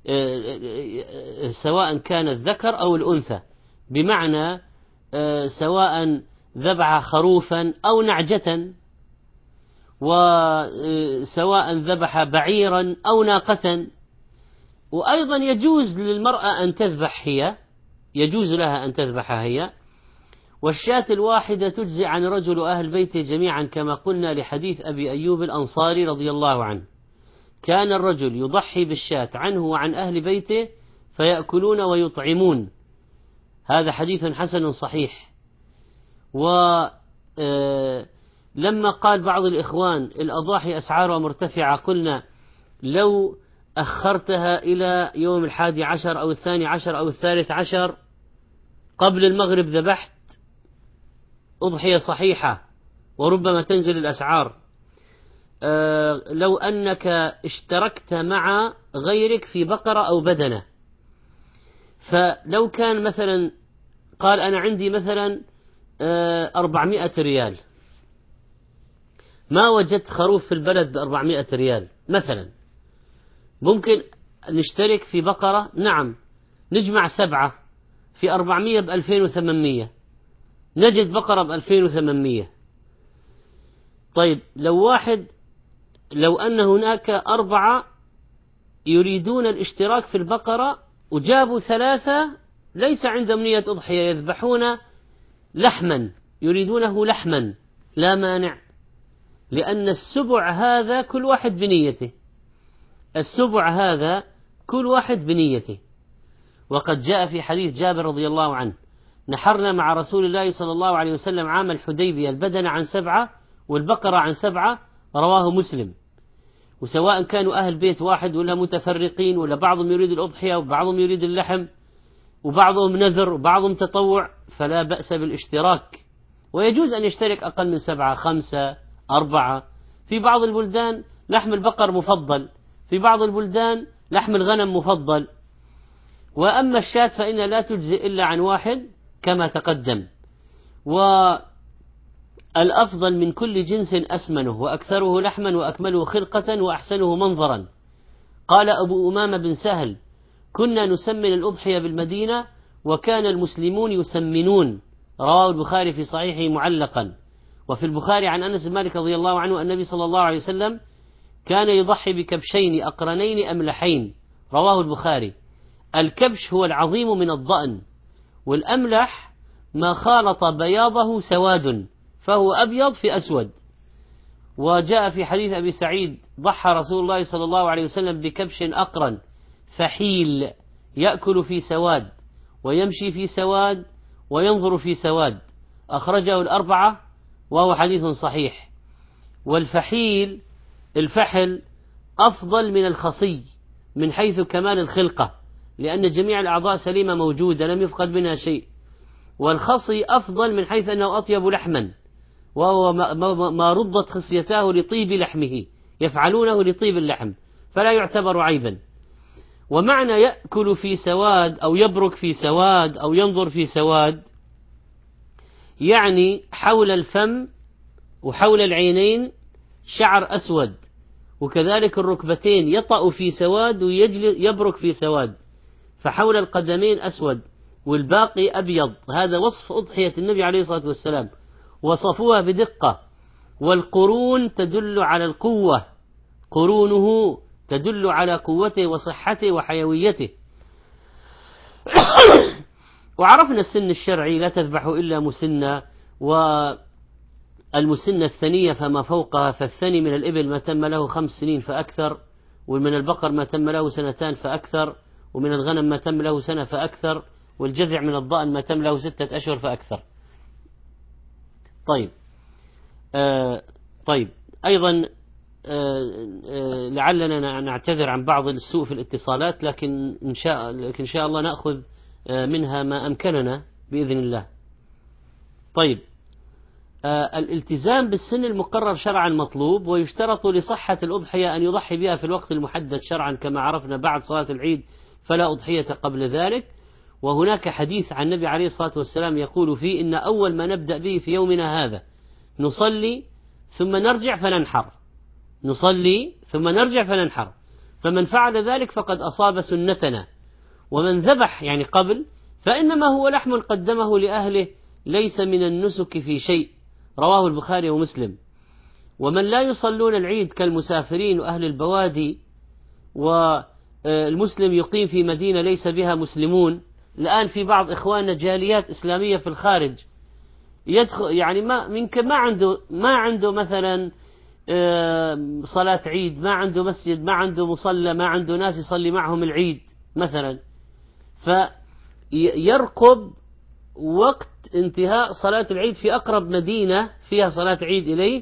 سواء كان الذكر أو الأنثى، بمعنى سواء ذبح خروفا أو نعجة، وسواء ذبح بعيرا أو ناقة. وأيضا يجوز للمرأة أن تذبح هي، يجوز لها أن تذبح هي. والشاة الواحدة تجزي عن رجل أهل بيته جميعا، كما قلنا لحديث أبي أيوب الأنصاري رضي الله عنه، كان الرجل يضحي بالشاة عنه وعن أهل بيته فيأكلون ويطعمون. هذا حديث حسن صحيح. ولما قال بعض الإخوان الأضاحي أسعارها مرتفعة، قلنا لو أخرتها إلى يوم 11 أو 12 أو 13 قبل المغرب ذبحت أضحية صحيحة، وربما تنزل الأسعار. لو أنك اشتركت مع غيرك في بقرة أو بدنة، فلو كان مثلا قال أنا عندي مثلا 400 ريال، ما وجدت خروف في البلد ب400 ريال مثلا، ممكن نشترك في بقرة، نعم، نجمع 7 في 400 ب2800، نجد بقرة ب2800. طيب لو أن هناك 4 يريدون الاشتراك في البقرة وجابوا 3 ليس عندهم نية أضحية، يذبحون لحما، يريدونه لحما، لا مانع، لأن السبع هذا كل واحد بنيته، السبع هذا كل واحد بنيته. وقد جاء في حديث جابر رضي الله عنه نحرنا مع رسول الله صلى الله عليه وسلم عام الحديبية البدن عن 7 والبقرة عن 7، رواه مسلم. وسواء كانوا أهل بيت واحد ولا متفرقين، ولا بعضهم يريد الأضحية وبعضهم يريد اللحم وبعضهم نذر وبعضهم تطوع، فلا بأس بالاشتراك. ويجوز أن يشترك أقل من 7، 5، 4. في بعض البلدان لحم البقر مفضل، في بعض البلدان لحم الغنم مفضل. وأما الشاة فإن لا تجزئ إلا عن واحد كما تقدم. والأفضل من كل جنس أسمنه وأكثره لحما وأكمله خلقة وأحسنه منظرا. قال أبو أمامة بن سهل: كنا نسمن الأضحية بالمدينة وكان المسلمون يسمنون. رواه البخاري في صحيحه معلقا. وفي البخاري عن أنس بن مالك رضي الله عنه النبي صلى الله عليه وسلم كان يضحي بكبشين أقرنين أملحين. رواه البخاري. الكبش هو العظيم من الضأن، والأملح ما خالط بياضه سواد، فهو أبيض في أسود. وجاء في حديث أبي سعيد: ضحى رسول الله صلى الله عليه وسلم بكبش أقرن فحيل يأكل في سواد ويمشي في سواد وينظر في سواد. أخرجه الأربعة وهو حديث صحيح. والفحيل، الفحل، أفضل من الخصي من حيث كمال الخلقة، لأن جميع الأعضاء سليمة موجودة لم يفقد منها شيء. والخصي أفضل من حيث أنه أطيب لحما، وهو ما ردت خصيتاه لطيب لحمه، يفعلونه لطيب اللحم فلا يعتبر عيبا. ومعنى يأكل في سواد أو يبرك في سواد أو ينظر في سواد، يعني حول الفم وحول العينين شعر أسود، وكذلك الركبتين يطأ في سواد ويبرك في سواد، فحول القدمين أسود والباقي أبيض. هذا وصف أضحية النبي عليه الصلاة والسلام، وصفوها بدقة. والقرون تدل على القوة، قرونه تدل على قوته وصحته وحيويته. وعرفنا السن الشرعي: لا تذبح إلا مسنة، والمسنة الثنية فما فوقها، فالثني من الإبل ما تم له 5 سنين فأكثر، ومن البقر ما تم له 2 فأكثر، ومن الغنم ما تم له 1 فأكثر، والجذع من الضأن ما تم له 6 أشهر فأكثر. طيب أيضا لعلنا نعتذر عن بعض السوء في الاتصالات، لكن إن شاء الله نأخذ منها ما أمكننا بإذن الله. طيب، الالتزام بالسن المقرر شرعا مطلوب، ويشترط لصحة الأضحية أن يضحي بها في الوقت المحدد شرعا كما عرفنا بعد صلاة العيد، فلا أضحية قبل ذلك. وهناك حديث عن النبي عليه الصلاة والسلام يقول فيه: إن أول ما نبدأ به في يومنا هذا نصلي ثم نرجع فننحر، نصلي ثم نرجع فننحر، فمن فعل ذلك فقد أصاب سنتنا. ومن ذبح يعني قبل فإنما هو لحم قدمه لأهله ليس من النسك في شيء. رواه البخاري ومسلم. ومن لا يصلون العيد كالمسافرين وأهل البوادي، والمسلم يقيم في مدينة ليس بها مسلمون. الآن في بعض إخواننا جاليات إسلامية في الخارج يدخل يعني ما عنده مثلا صلاة عيد، ما عنده مسجد، ما عنده مصلى، ما عنده ناس يصلي معهم العيد مثلا، فيرقب وقت انتهاء صلاة العيد في أقرب مدينة فيها صلاة عيد إليه،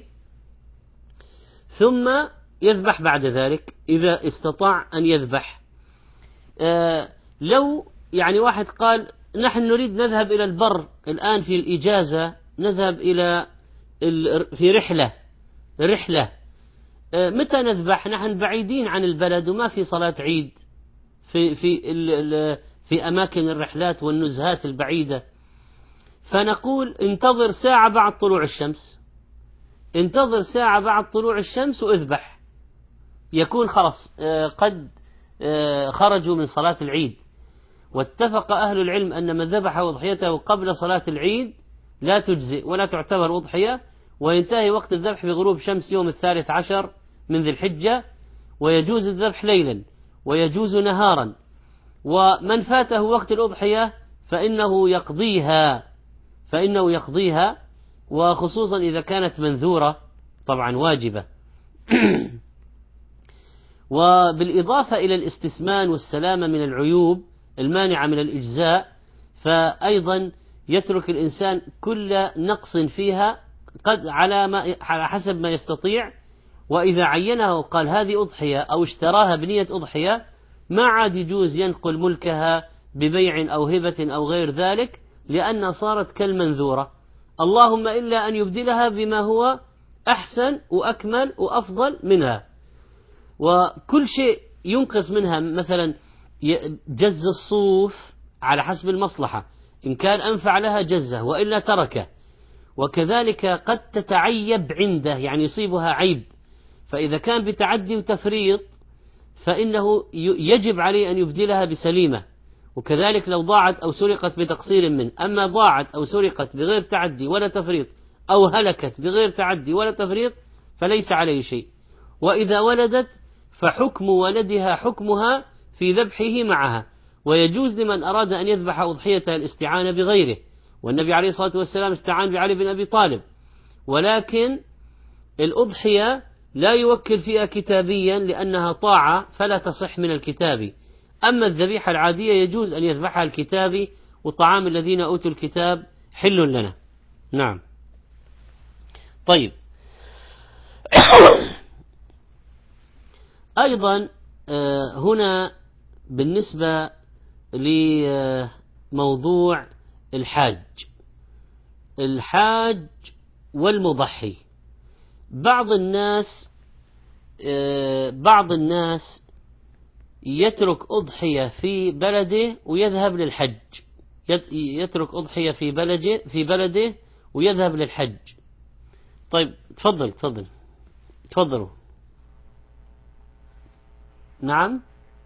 ثم يذبح بعد ذلك إذا استطاع أن يذبح. لو يعني واحد قال: نحن نريد نذهب إلى البر الآن في الإجازة، نذهب إلى في رحلة، متى نذبح؟ نحن بعيدين عن البلد وما في صلاة عيد في أماكن الرحلات والنزهات البعيدة. فنقول: انتظر ساعة بعد طلوع الشمس، انتظر ساعة بعد طلوع الشمس واذبح، يكون خلاص قد خرجوا من صلاة العيد. واتفق أهل العلم أن من ذبح أضحيته قبل صلاة العيد لا تجزئ ولا تعتبر أضحية، وينتهي وقت الذبح بغروب شمس يوم 13 من ذي الحجة، ويجوز الذبح ليلا ويجوز نهارا. ومن فاته وقت الأضحية فإنه يقضيها، وخصوصا إذا كانت منذورة طبعا واجبة. وبالإضافة إلى الاستسمان والسلامة من العيوب المانعة من الإجزاء، فأيضا يترك الإنسان كل نقص فيها قد على حسب ما يستطيع، وإذا عينها وقال هذه أضحية أو اشتراها بنية أضحية ما عاد يجوز ينقل ملكها ببيع أو هبة أو غير ذلك، لأنها صارت كالمنذورة، اللهم إلا أن يبدلها بما هو أحسن وأكمل وأفضل منها. وكل شيء ينقص منها، مثلا جز الصوف على حسب المصلحة، إن كان أنفع لها جزه وإلا تركه. وكذلك قد تتعيب عنده، يعني يصيبها عيب، فإذا كان بتعدي وتفريط فإنه يجب عليه أن يبدلها بسليمة. وكذلك لو ضاعت أو سرقت بتقصير منه. أما ضاعت أو سرقت بغير تعدي ولا تفريط، أو هلكت بغير تعدي ولا تفريط، فليس عليه شيء. وإذا ولدت فحكم ولدها حكمها في ذبحه معها. ويجوز لمن أراد أن يذبح أضحيته الاستعانة بغيره، والنبي عليه الصلاة والسلام استعان بعلي بن أبي طالب. ولكن الأضحية لا يوكل فيها كتابيا لأنها طاعة فلا تصح من الكتابي. أما الذبيحة العادية يجوز أن يذبحها الكتابي، وطعام الذين أوتوا الكتاب حل لنا. نعم. طيب. أيضا هنا بالنسبة لموضوع الحاج والمضحي، بعض الناس يترك أضحية في بلده ويذهب للحج، يترك أضحية في بلده ويذهب للحج. طيب تفضلوا. نعم.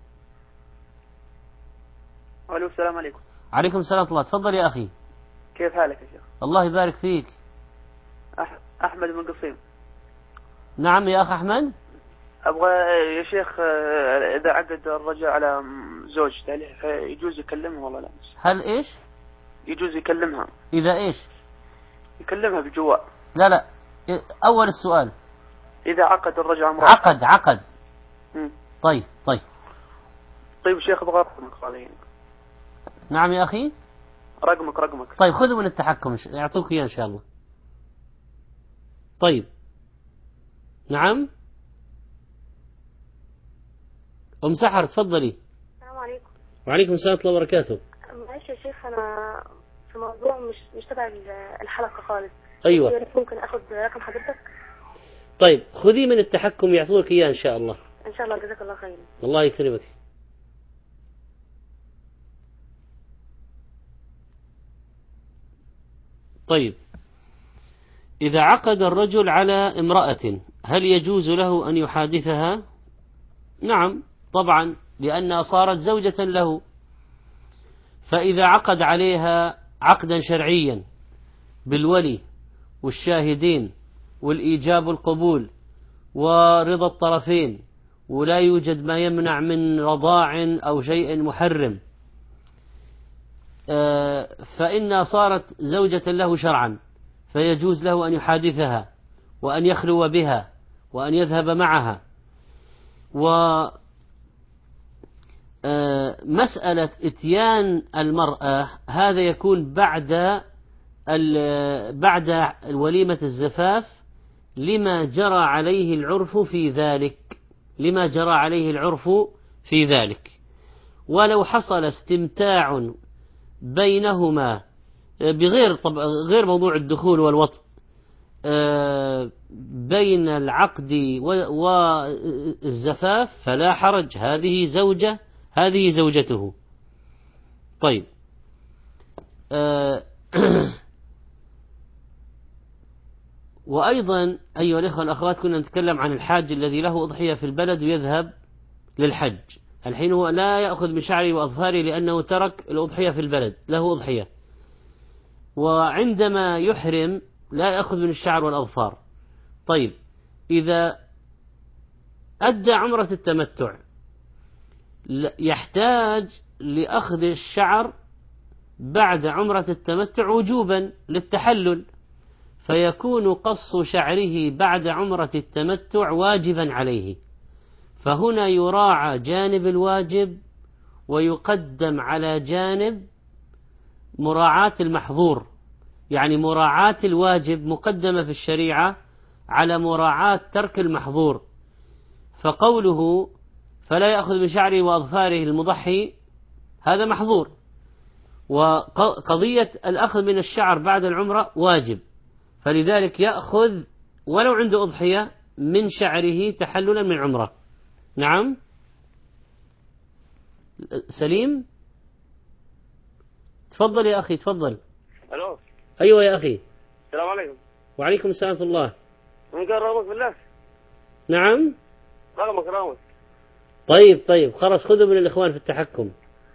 ألو، السلام عليكم. عليكم السلام ورحمة الله. تفضل يا أخي. كيف حالك يا شيخ؟ الله يبارك فيك. أحمد من قصيم. نعم يا أخ أحمد. أبغى يا شيخ، إذا عقد الرجل على زوجته يجوز يكلمها ولا لا؟ هل إيش؟ يجوز يكلمها. إذا إيش؟ يكلمها بالجوال. لا أول السؤال. إذا عقد الرجل على امرأة. عقد. طيب. طيب شيخ، أبغى رقمك علي. نعم يا أخي. رقمك. طيب خذوا من التحكم، يعطوك إياه إن شاء الله. طيب. نعم. أم سحر تفضلي. السلام عليكم. وعليكم السلام ورحمة الله وبركاته. معلش يا شيخ، أنا في موضوع مش تبع الحلقة خالص. أيوة. ممكن أخذ رقم حضرتك؟ طيب خذي من التحكم يعطوك إياه إن شاء الله. إن شاء الله، جزاك الله خير. الله يكرمك. طيب، إذا عقد الرجل على امرأة هل يجوز له أن يحادثها؟ نعم طبعا، لأنها صارت زوجة له. فإذا عقد عليها عقدا شرعيا بالولي والشاهدين والإيجاب والقبول ورضا الطرفين، ولا يوجد ما يمنع من رضاع أو شيء محرم، فإنها صارت زوجة له شرعا، فيجوز له أن يحادثها وأن يخلو بها وأن يذهب معها. ومسألة إتيان المرأة هذا يكون بعد وليمة الزفاف لما جرى عليه العرف في ذلك. ولو حصل استمتاع بينهما غير موضوع الدخول والوطء، بين العقد والزفاف فلا حرج، هذه زوجته. طيب. وأيضا أيها الإخوة والأخوات، كنا نتكلم عن الحاج الذي له أضحية في البلد ويذهب للحج. الحين هو لا يأخذ من شعره وأظفاره لأنه ترك الأضحية في البلد، له أضحية، وعندما يحرم لا يأخذ من الشعر والأظفار. طيب، إذا أدى عمرة التمتع يحتاج لأخذ الشعر بعد عمرة التمتع وجوبا للتحلل، فيكون قص شعره بعد عمرة التمتع واجبا عليه. فهنا يراعى جانب الواجب ويقدم على جانب مراعاة المحظور، يعني مراعاة الواجب مقدمة في الشريعة على مراعاة ترك المحظور، فقوله فلا يأخذ بشعره وأظفاره المضحي هذا محظور، وقضية الأخذ من الشعر بعد العمرة واجب، فلذلك يأخذ ولو عنده أضحية من شعره تحللا من عمرة. نعم سليم، تفضل يا أخي تفضل. الو. أيوة يا أخي. السلام عليكم. وعليكم السلام ورحمة الله. من قال رامك بالله؟ نعم رامك. طيب خلاص خذوا من الإخوان في التحكم.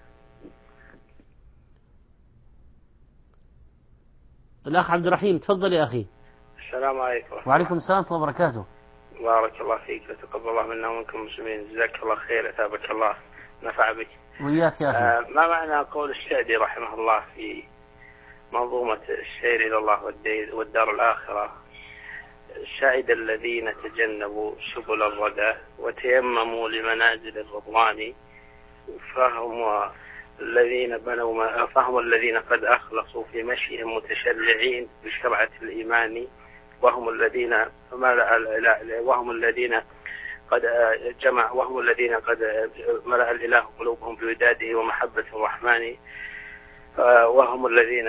الأخ عبد الرحيم تفضل يا أخي. السلام عليكم. وعليكم السلام ورحمة الله وبركاته. بارك الله فيك وتقبل الله منا ومنكم المسلمين. جزاك الله خير، أثابك الله، نفع بك. وإياك يا أخي. ما معنى قول السعدي رحمه الله في منظومة السير إلى الله والدار الآخرة: سعد الذين تجنبوا سبل الردى وتيمموا لمنازل الرضوان، فهم الذين قد أخلصوا في مشيهم متشرعين بشرعة الإيمان، وهم الذين قد ملأ الإله قلوبهم بوداده ومحبة الرحمن، وهم الذين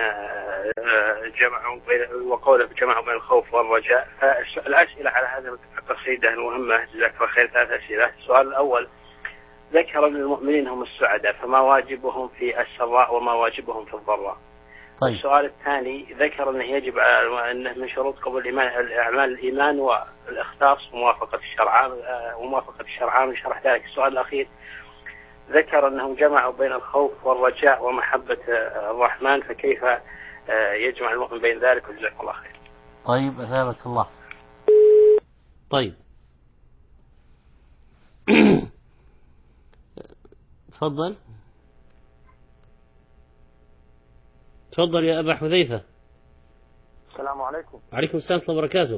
جمعوا بين الخوف والرجاء. الأسئلة على هذه القصيدة المهمة جزاك الله خير 3 أسئلة. السؤال الأول: ذكر أن المؤمنين هم السعداء، فما واجبهم في السراء وما واجبهم في الضراء؟ طيب. السؤال الثاني: ذكر أنه يجب أنه من شروط قبول أعمال الإيمان والإخلاص وموافقة الشرعان شرح ذلك. السؤال الأخير: ذكر أنهم جمعوا بين الخوف والرجاء ومحبة الرحمن، فكيف يجمع المؤمن بين ذلك؟ وجزاك الله خير. طيب أثابك الله. طيب تفضل يا أبا حذيفة. السلام عليكم. وعليكم السلام ورحمة الله وبركاته.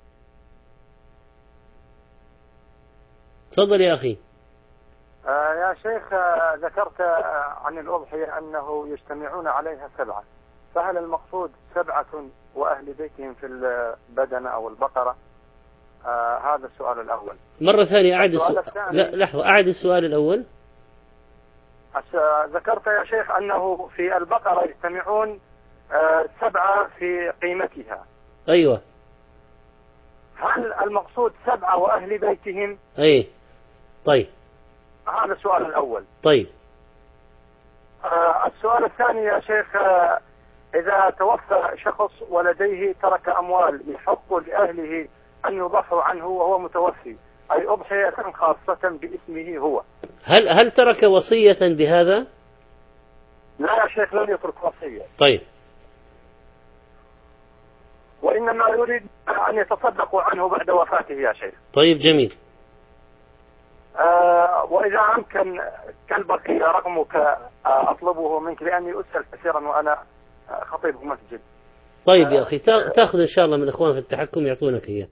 تفضل يا أخي. يا شيخ، ذكرت عن الأضحية أنه يجتمعون عليها 7، فهل المقصود 7 وأهل بيتهم في البدنة أو البقرة؟ هذا السؤال الأول. مرة ثانية أعد السؤال. لحظة أعد السؤال الأول. ذكرت يا شيخ أنه في البقرة يجتمعون 7 في قيمتها. أيوة. هل المقصود 7 وأهل بيتهم؟ أي. طيب هذا السؤال الأول. طيب. السؤال الثاني يا شيخ: إذا توفى شخص ولديه ترك أموال يحق لأهله أن يضحوا عنه وهو متوفي، أي أضحية خاصة باسمه هو، هل ترك وصية بهذا؟ لا يا شيخ، لم يترك وصية. طيب. وإنما يريد أن يتصدقوا عنه بعد وفاته يا شيخ. طيب جميل. وإذا أمكن كالبقية رقمك أطلبه منك، لأني أسأل كثيرا وأنا خطيب مسجد. طيب يا أخي تأخذ إن شاء الله من الإخوان في التحكم يعطونك إياه.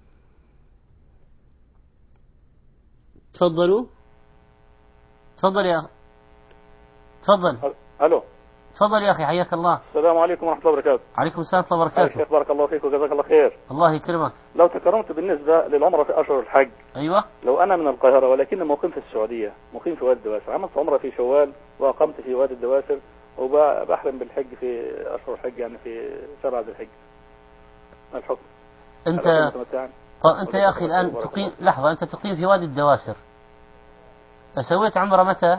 تفضلوا. تفضل يا أخي. تفضل. ألو. تفضل يا أخي حياك الله. السلام عليكم ورحمة الله وبركاته. عليكم السلام ورحمة الله وبركاته. بارك الله فيك وجزاك الله خير. الله يكرمك. لو تكرمت بالنسبة للعمرة في أشهر الحج. أيوة. لو أنا من القاهرة ولكن مقيم في السعودية، مقيم في وادي الدواسر، عملت عمرة في شوال وأقمت في وادي الدواسر، وبحرم بالحج في أشهر الحج، يعني في 7 ذي الحج. ما الحكم؟ أنت يا أخي الآن تقيم، لحظة، أنت تقيم في وادي الدواسر، سويت عمرة متى؟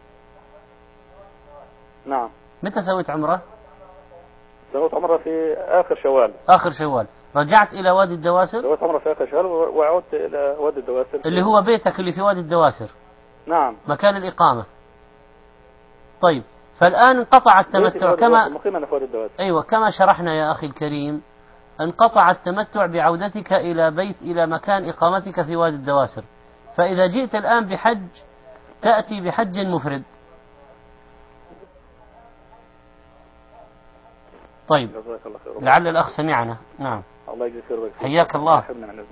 نعم. متى سويت عمرة؟ سويت عمرة في آخر شوال. آخر شوال. رجعت إلى وادي الدواسر؟ سويت عمرة في آخر شوال وعودت إلى وادي الدواسر. اللي هو بيتك اللي في وادي الدواسر؟ نعم. مكان الإقامة. طيب، فالآن انقطع التمتع كما مقيم في وادي الدواسر. أيوة، كما شرحنا يا أخي الكريم، انقطع التمتع بعودتك إلى مكان إقامتك في وادي الدواسر، فإذا جئت الآن بحج تأتي بحج مفرد. طيب، لعل الأخ سمعنا. نعم. الله يجزيك خير. حياك الله.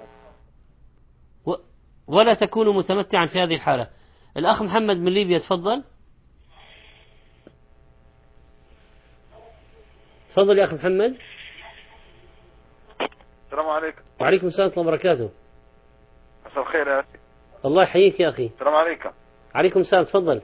ولا تكون متمتعا في هذه الحالة. الأخ محمد من ليبيا تفضل. تفضل يا أخ محمد. السلام عليكم. وعليكم السلام ورحمة الله وبركاته. مساء الخير يا أخي. الله يحييك يا أخي. السلام عليكم. عليكم السلام، تفضل.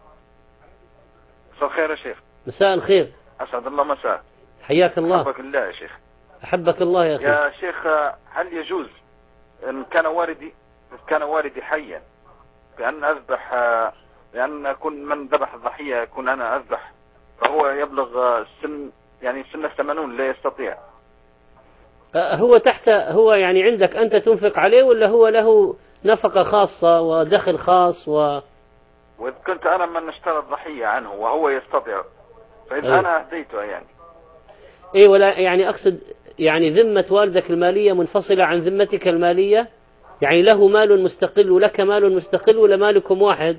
مساء الخير يا شيخ. مساء الخير. أسعد الله مساء. حياك الله. أحبك الله يا شيخ. أحبك الله يا أخي. يا شيخ، هل يجوز إن كان والدي حيا بأن أذبح، بأن أكون من ذبح الضحية يكون أنا أذبح، فهو يبلغ السن يعني سن 80 لا يستطيع؟ هو يعني عندك أنت تنفق عليه، ولا هو له نفقة خاصة ودخل خاص وإذا كنت أنا من اشترى الضحية عنه وهو يستطيع، فإذا أيوه. أنا أهديته يعني. إيه، ولا يعني أقصد يعني ذمة والدك المالية منفصلة عن ذمتك المالية، يعني له مال مستقل ولك مال مستقل، ولا مالكم واحد؟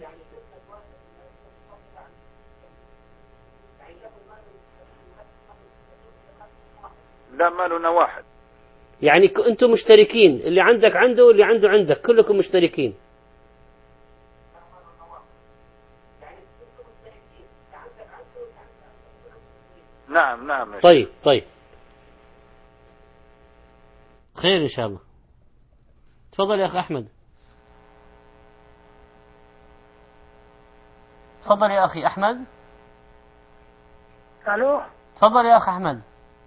لا، مالنا واحد. يعني أنتم مشتركين، اللي عندك عنده واللي عنده عندك، كلكم مشتركين. نعم نعم. طيب خير إن شاء الله. تفضل يا أخ أحمد. تفضل يا أخي أحمد. الو. تفضل يا أخ أحمد.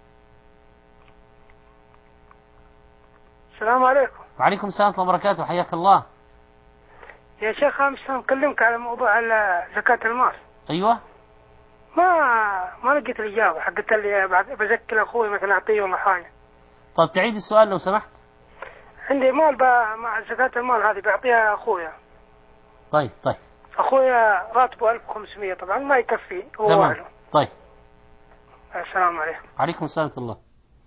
السلام عليكم. وعليكم السلام ورحمة الله وبركاته، حياك الله. يا شيخ امس نكلمك على موضوع زكاة المال. ايوه. ما لقيت الاجابه، حقت اللي بزكي اخوي مثلا اعطيه ولا حاجه. طب تعيد السؤال لو سمحت. عندي مال مع زكاة المال هذه بعطيها اخويا. طيب اخويا راتبه 1500 طبعا ما يكفي هو تمام. وحده. طيب. السلام عليكم. عليكم السلام ورحمة الله.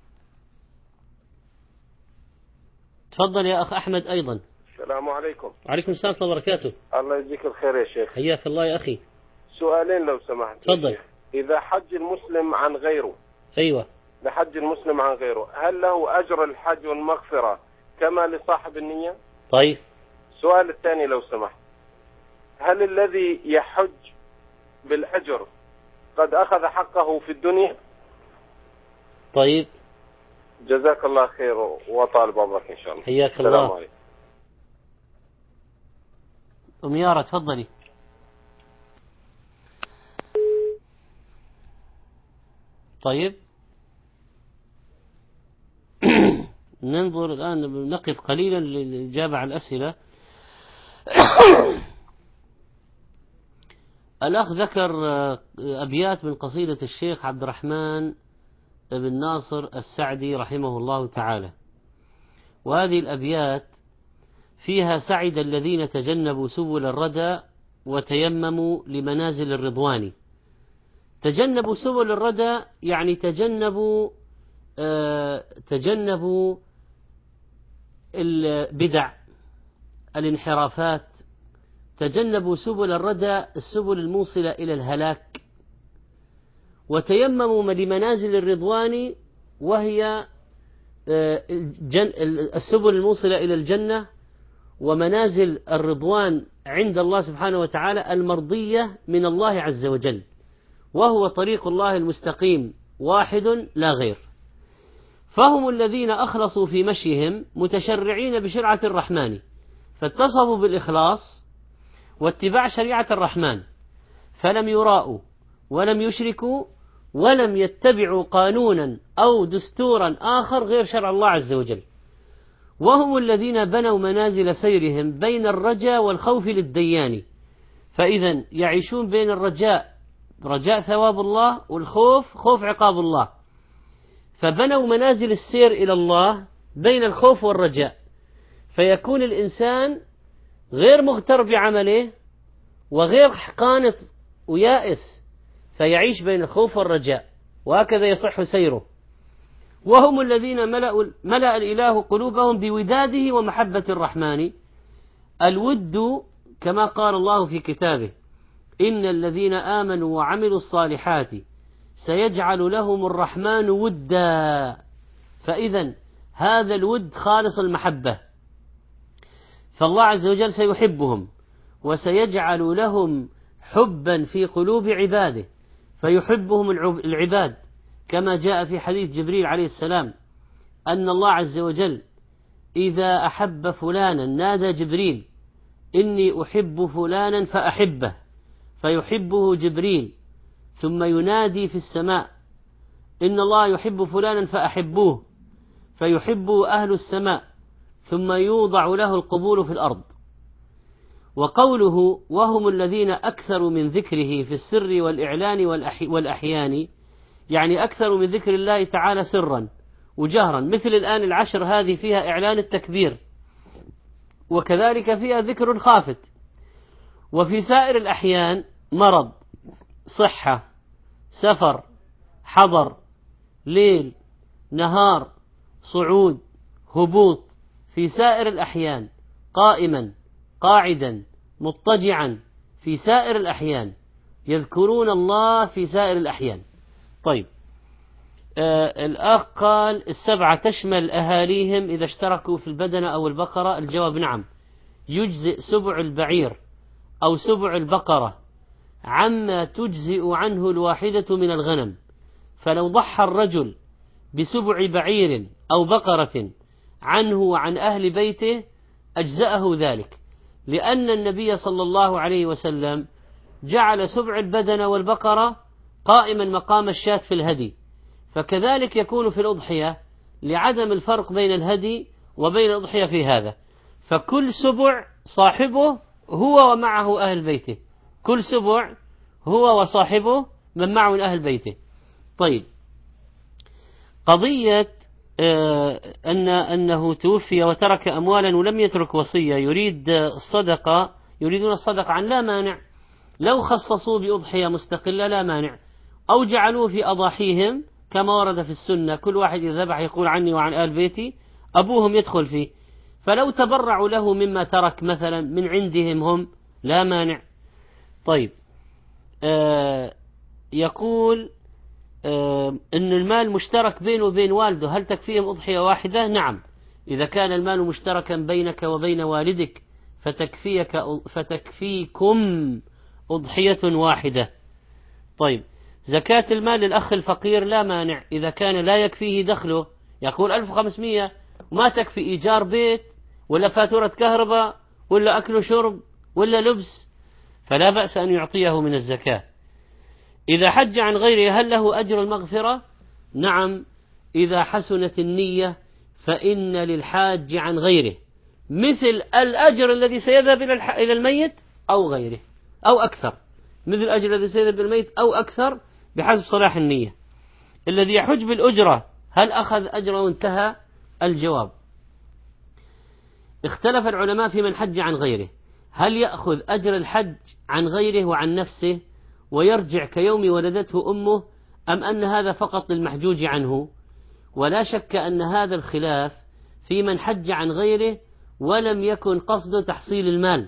تفضل يا أخ أحمد أيضا. السلام عليكم. وعليكم السلام ورحمة الله وبركاته. الله يجزيك الخير يا شيخ. حياك الله يا أخي. سؤالين لو سمحت. تفضل. إذا حج المسلم عن غيره. أيوة. لحج المسلم عن غيره، هل له أجر الحج والمغفرة كما لصاحب النية؟ طيب. السؤال الثاني لو سمحت، هل الذي يحج بالأجر قد أخذ حقه في الدنيا؟ طيب. جزاك الله خير وطال بعمرك إن شاء الله. حياك الله. السلام عليكم. أم يارا تفضلي. طيب. ننظر الآن، نقف قليلا للإجابة على الأسئلة. الأخ ذكر أبيات من قصيدة الشيخ عبد الرحمن بن ناصر السعدي رحمه الله تعالى، وهذه الأبيات فيها: سعد الذين تجنبوا سبل الردى وتيمموا لمنازل الرضوان. تجنبوا سبل الردى يعني تجنبوا البدع، الانحرافات، تجنبوا سبل الردى، السبل الموصلة إلى الهلاك، وتيمموا لمنازل الرضوان، وهي السبل الموصلة إلى الجنة ومنازل الرضوان عند الله سبحانه وتعالى المرضية من الله عز وجل، وهو طريق الله المستقيم واحد لا غير. فهم الذين أخلصوا في مشيهم متشرعين بشرعة الرحمن، فاتصفوا بالإخلاص واتباع شريعة الرحمن، فلم يراءوا ولم يشركوا ولم يتبعوا قانونا أو دستورا آخر غير شرع الله عز وجل. وهم الذين بنوا منازل سيرهم بين الرجاء والخوف للديان، فإذا يعيشون بين الرجاء، رجاء ثواب الله، والخوف خوف عقاب الله، فبنوا منازل السير إلى الله بين الخوف والرجاء، فيكون الإنسان غير مغتر بعمله وغير قانط ويائس، فيعيش بين الخوف والرجاء، وهكذا يصح سيره. وهم الذين ملأ الإله قلوبهم بوداده ومحبة الرحمن. الود كما قال الله في كتابه: إن الذين آمنوا وعملوا الصالحات سيجعل لهم الرحمن ودا. فإذا هذا الود خالص المحبة، فالله عز وجل سيحبهم وسيجعل لهم حبا في قلوب عباده، فيحبهم العباد، كما جاء في حديث جبريل عليه السلام: أن الله عز وجل إذا أحب فلانا نادى جبريل إني أحب فلانا فأحبه، فيحبه جبريل، ثم ينادي في السماء إن الله يحب فلانا فأحبوه، فيحبه أهل السماء، ثم يوضع له القبول في الأرض. وقوله وهم الذين أكثر من ذكره في السر والإعلان والأحيان، يعني أكثر من ذكر الله تعالى سرا وجهرا، مثل الآن العشر هذه فيها إعلان التكبير، وكذلك فيها ذكر خافت. وفي سائر الأحيان مرض، صحة، سفر، حضر، ليل، نهار، صعود، هبوط، في سائر الأحيان، قائما، قاعدا، مضطجعا، في سائر الأحيان يذكرون الله في سائر الأحيان. طيب، الأخ قال 7 تشمل أهاليهم إذا اشتركوا في البدنة أو البقرة. الجواب نعم، يجزئ سبع البعير أو سبع البقرة عما تجزئ عنه الواحدة من الغنم، فلو ضحى الرجل بسبع بعير أو بقرة عنه وعن أهل بيته أجزأه ذلك، لأن النبي صلى الله عليه وسلم جعل سبع البدنة والبقرة قائما مقام الشاة في الهدي، فكذلك يكون في الأضحية لعدم الفرق بين الهدي وبين الأضحية في هذا، فكل سبع صاحبه هو ومعه أهل بيته، كل سبع هو وصاحبه من معه من أهل بيته. طيب، قضية أنه توفي وترك أموالا ولم يترك وصية يريدون الصدقة عن لا مانع، لو خصصوا بأضحية مستقلة لا مانع، أو جعلوه في أضاحيهم كما ورد في السنة، كل واحد إذا ذبح يقول عني وعن آل بيتي، أبوهم يدخل فيه، فلو تبرعوا له مما ترك مثلا من عندهم هم لا مانع. طيب، يقول أن المال مشترك بينه وبين والده، هل تكفيهم أضحية واحدة؟ نعم، إذا كان المال مشتركا بينك وبين والدك فتكفيكم أضحية واحدة. طيب، زكاة المال للأخ الفقير لا مانع، إذا كان لا يكفيه دخله، يقول 1500 وما تكفي إيجار بيت ولا فاتورة كهرباء ولا أكل وشرب ولا لبس، فلا بأس أن يعطيه من الزكاة. إذا حج عن غيره هل له أجر المغفرة؟ نعم، إذا حسنت النية فإن للحاج عن غيره مثل الأجر الذي سيذهب إلى الميت أو غيره أو أكثر، مثل الأجر الذي سيذهب إلى الميت أو أكثر بحسب صلاح النية. الذي يحج بالأجرة هل أخذ أجره وانتهى؟ الجواب، اختلف العلماء في من حج عن غيره، هل يأخذ أجر الحج عن غيره وعن نفسه ويرجع كيوم ولدته أمه، أم أن هذا فقط للمحجوج عنه؟ ولا شك أن هذا الخلاف في من حج عن غيره ولم يكن قصده تحصيل المال،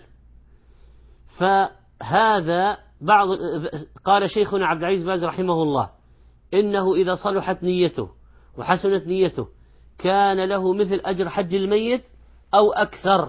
فهذا قال شيخنا عبد العزيز باز رحمه الله إنه إذا صلحت نيته وحسنت نيته كان له مثل أجر حج الميت أو أكثر.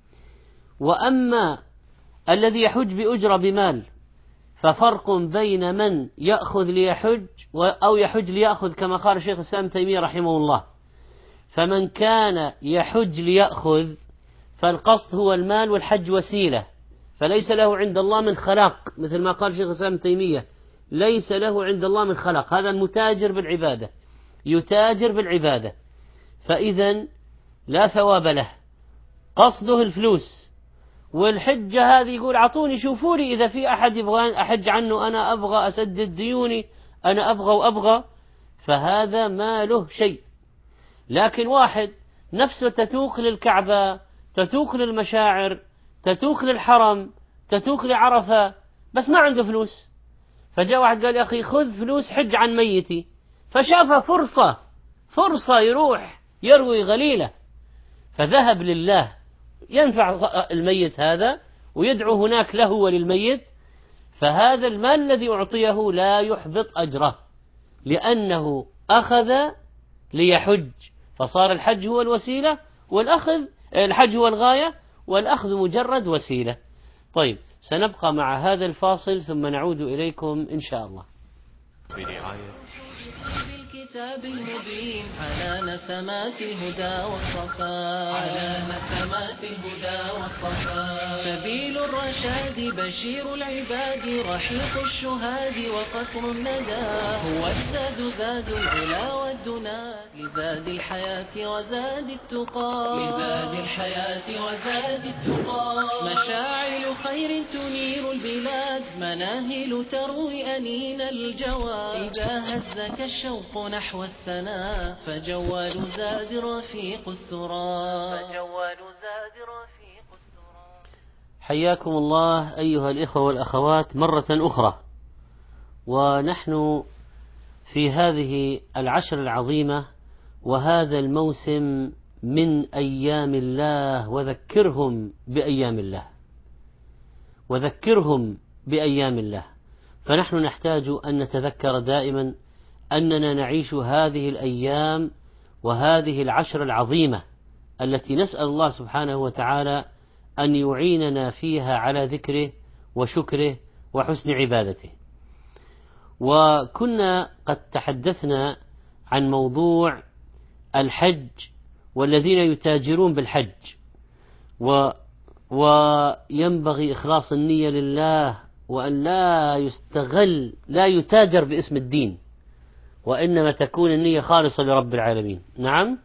وأما الذي يحج بأجرة بمال ففرق بين من يأخذ ليحج أو يحج ليأخذ، كما قال شيخ الإسلام تيمية رحمه الله، فمن كان يحج ليأخذ فالقصد هو المال والحج وسيلة، فليس له عند الله من خلاق، مثل ما قال شيخ الإسلام تيمية ليس له عند الله من خلاق، هذا المتاجر بالعبادة يتاجر بالعبادة، فإذا لا ثواب له، قصده الفلوس. والحجة هذه يقول عطوني شوفوا لي إذا في أحد يبغى أحج عنه، أنا أبغى أسدد ديوني، أنا أبغى وأبغى، فهذا ما له شيء. لكن واحد نفسه تتوق للكعبة، تتوق للمشاعر، تتوق للحرم، تتوق لعرفة، بس ما عنده فلوس، فجاء واحد قال يا أخي خذ فلوس حج عن ميتي، فشافها فرصة يروح يروي غليلة، فذهب لله ينفع الميت هذا ويدعو هناك له وللميت، فهذا المال الذي أعطيه لا يحبط أجره، لأنه أخذ ليحج، فصار الحج هو الوسيلة الحج هو الغاية والأخذ مجرد وسيلة. طيب، سنبقى مع هذا الفاصل ثم نعود إليكم إن شاء الله. الكتاب المبين على نسمات الهدى والصفا سبيل الرشاد بشير العباد رحيق الشهاد وقطر الندى هو الزاد زاد العلا والدنا لزاد الحياة وزاد التقى مشاعل خير تنير البلاد مناهل تروي أنين الجواد إذا هزك الشوق نحو السنا فجوال زاد رفيق السرى حياكم الله أيها الإخوة والأخوات مرة أخرى، ونحن في هذه العشر العظيمة وهذا الموسم من أيام الله، وذكرهم بأيام الله. فنحن نحتاج أن نتذكر دائما أننا نعيش هذه الأيام وهذه العشر العظيمة التي نسأل الله سبحانه وتعالى أن يعيننا فيها على ذكره وشكره وحسن عبادته. وكنا قد تحدثنا عن موضوع الحج والذين يتاجرون بالحج، وينبغي إخلاص النية لله، وأن لا يتاجر باسم الدين، وإنما تكون النية خالصة لرب العالمين. نعم،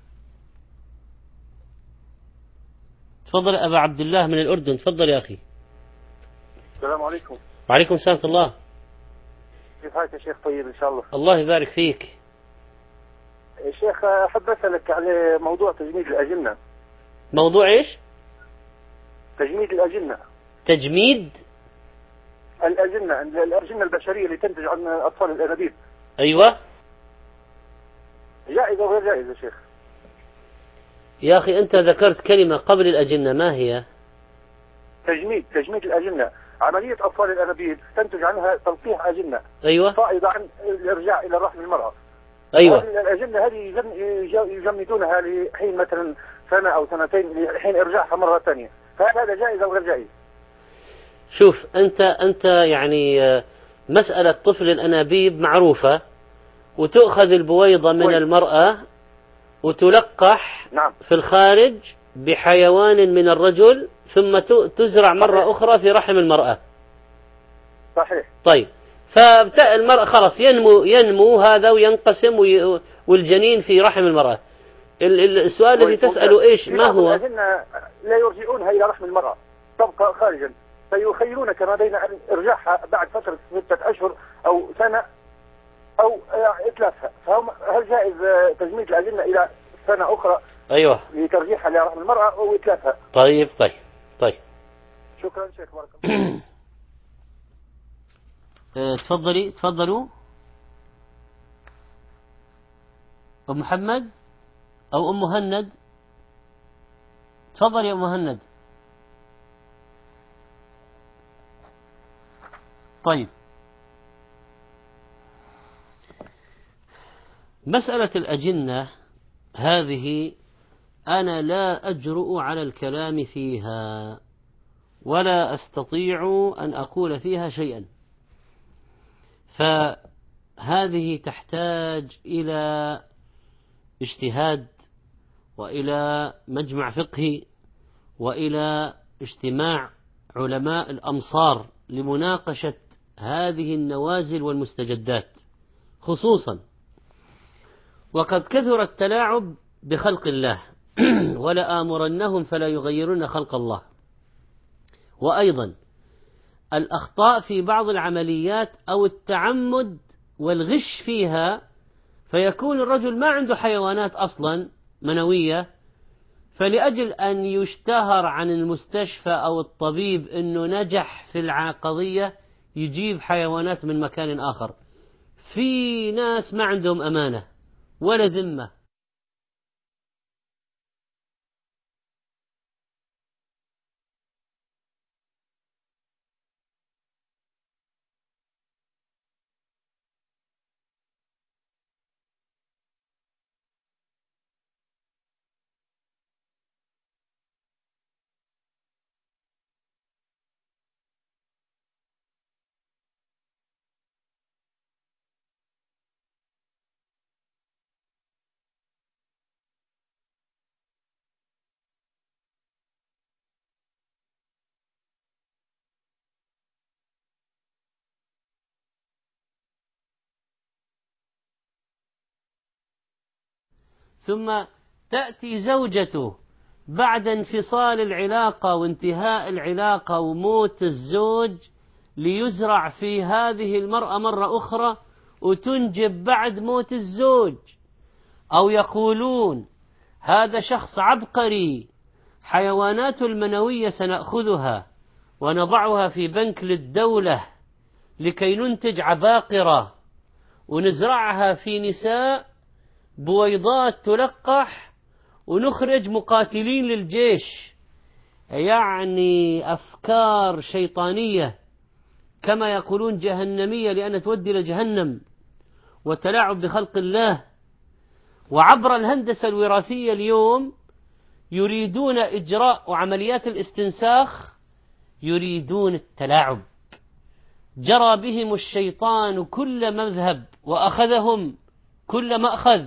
تفضل أبا عبد الله من الأردن، تفضل يا أخي. السلام عليكم. وعليكم السلام ورحمة الله. كيف حالك يا شيخ؟ طيب إن شاء الله. الله يبارك فيك يا شيخ، أحب أسألك على موضوع تجميد الأجنة. موضوع إيش؟ تجميد الأجنة. تجميد الأجنة البشرية اللي تنتج عن أطفال الأنابيب. أيوة، جائزة وغير جائزة يا شيخ؟ يا أخي أنت ذكرت كلمة قبل الأجنة، ما هي؟ تجميد الأجنة، عملية أطفال الأنابيب تنتج عنها تلقيح أجنة. أيوة، فائدة عن الإرجاع إلى رحم المرأة. أيوة، الأجنة هذه يجمدونها لحين مثلا سنة أو سنتين لحين إرجاعها مرة ثانية، فهل هذا جائز أو غير جائز؟ شوف أنت يعني مسألة طفل الأنابيب معروفة، وتؤخذ البويضة من المرأة وتلقح نعم. في الخارج بحيوان من الرجل، ثم تزرع مرة أخرى في رحم المرأة. صحيح. طيب، فالمرأة خلاص ينمو هذا وينقسم والجنين في رحم المرأة. السؤال الذي تسأله إيش؟ ما هو؟ لا يرجعونها إلى رحم المرأة، تبقى خارجا، فيخيرونك ما بين أن إرجاعها بعد فترة 6 أشهر أو سنة أو إتلافها. فهم هل جائز تجميد الأجنة إلى سنة أخرى؟ أيوة، لترجيحها لرحم المرأة أو إتلافها. طيب. شكرا شيخ، بارك الله. تفضلوا أم محمد أو أم مهند. تفضل يا أم مهند. طيب، مسألة الأجنة هذه أنا لا أجرؤ على الكلام فيها ولا أستطيع أن أقول فيها شيئا، فهذه تحتاج إلى اجتهاد وإلى مجمع فقهي وإلى اجتماع علماء الأمصار لمناقشة هذه النوازل والمستجدات خصوصا. وقد كثر التلاعب بخلق الله ولآمرنهم فلا يغيرن خلق الله. وأيضا الأخطاء في بعض العمليات أو التعمد والغش فيها، فيكون الرجل ما عنده حيوانات أصلا منوية، فلأجل أن يشتهر عن المستشفى أو الطبيب أنه نجح في القضية يجيب حيوانات من مكان آخر. في ناس ما عندهم أمانة ولا ذمة. ثم تأتي زوجته بعد انفصال العلاقة وانتهاء العلاقة وموت الزوج ليزرع في هذه المرأة مرة أخرى وتنجب بعد موت الزوج. أو يقولون هذا شخص عبقري، حيواناته المنوية سنأخذها ونضعها في بنك للدولة لكي ننتج عباقرة ونزرعها في نساء بويضات تلقح ونخرج مقاتلين للجيش. يعني أفكار شيطانية كما يقولون جهنمية، لأن تودي إلى جهنم وتلاعب بخلق الله. وعبر الهندسة الوراثية اليوم يريدون إجراء عمليات الاستنساخ، يريدون التلاعب. جرى بهم الشيطان كل مذهب وأخذهم كل مأخذ.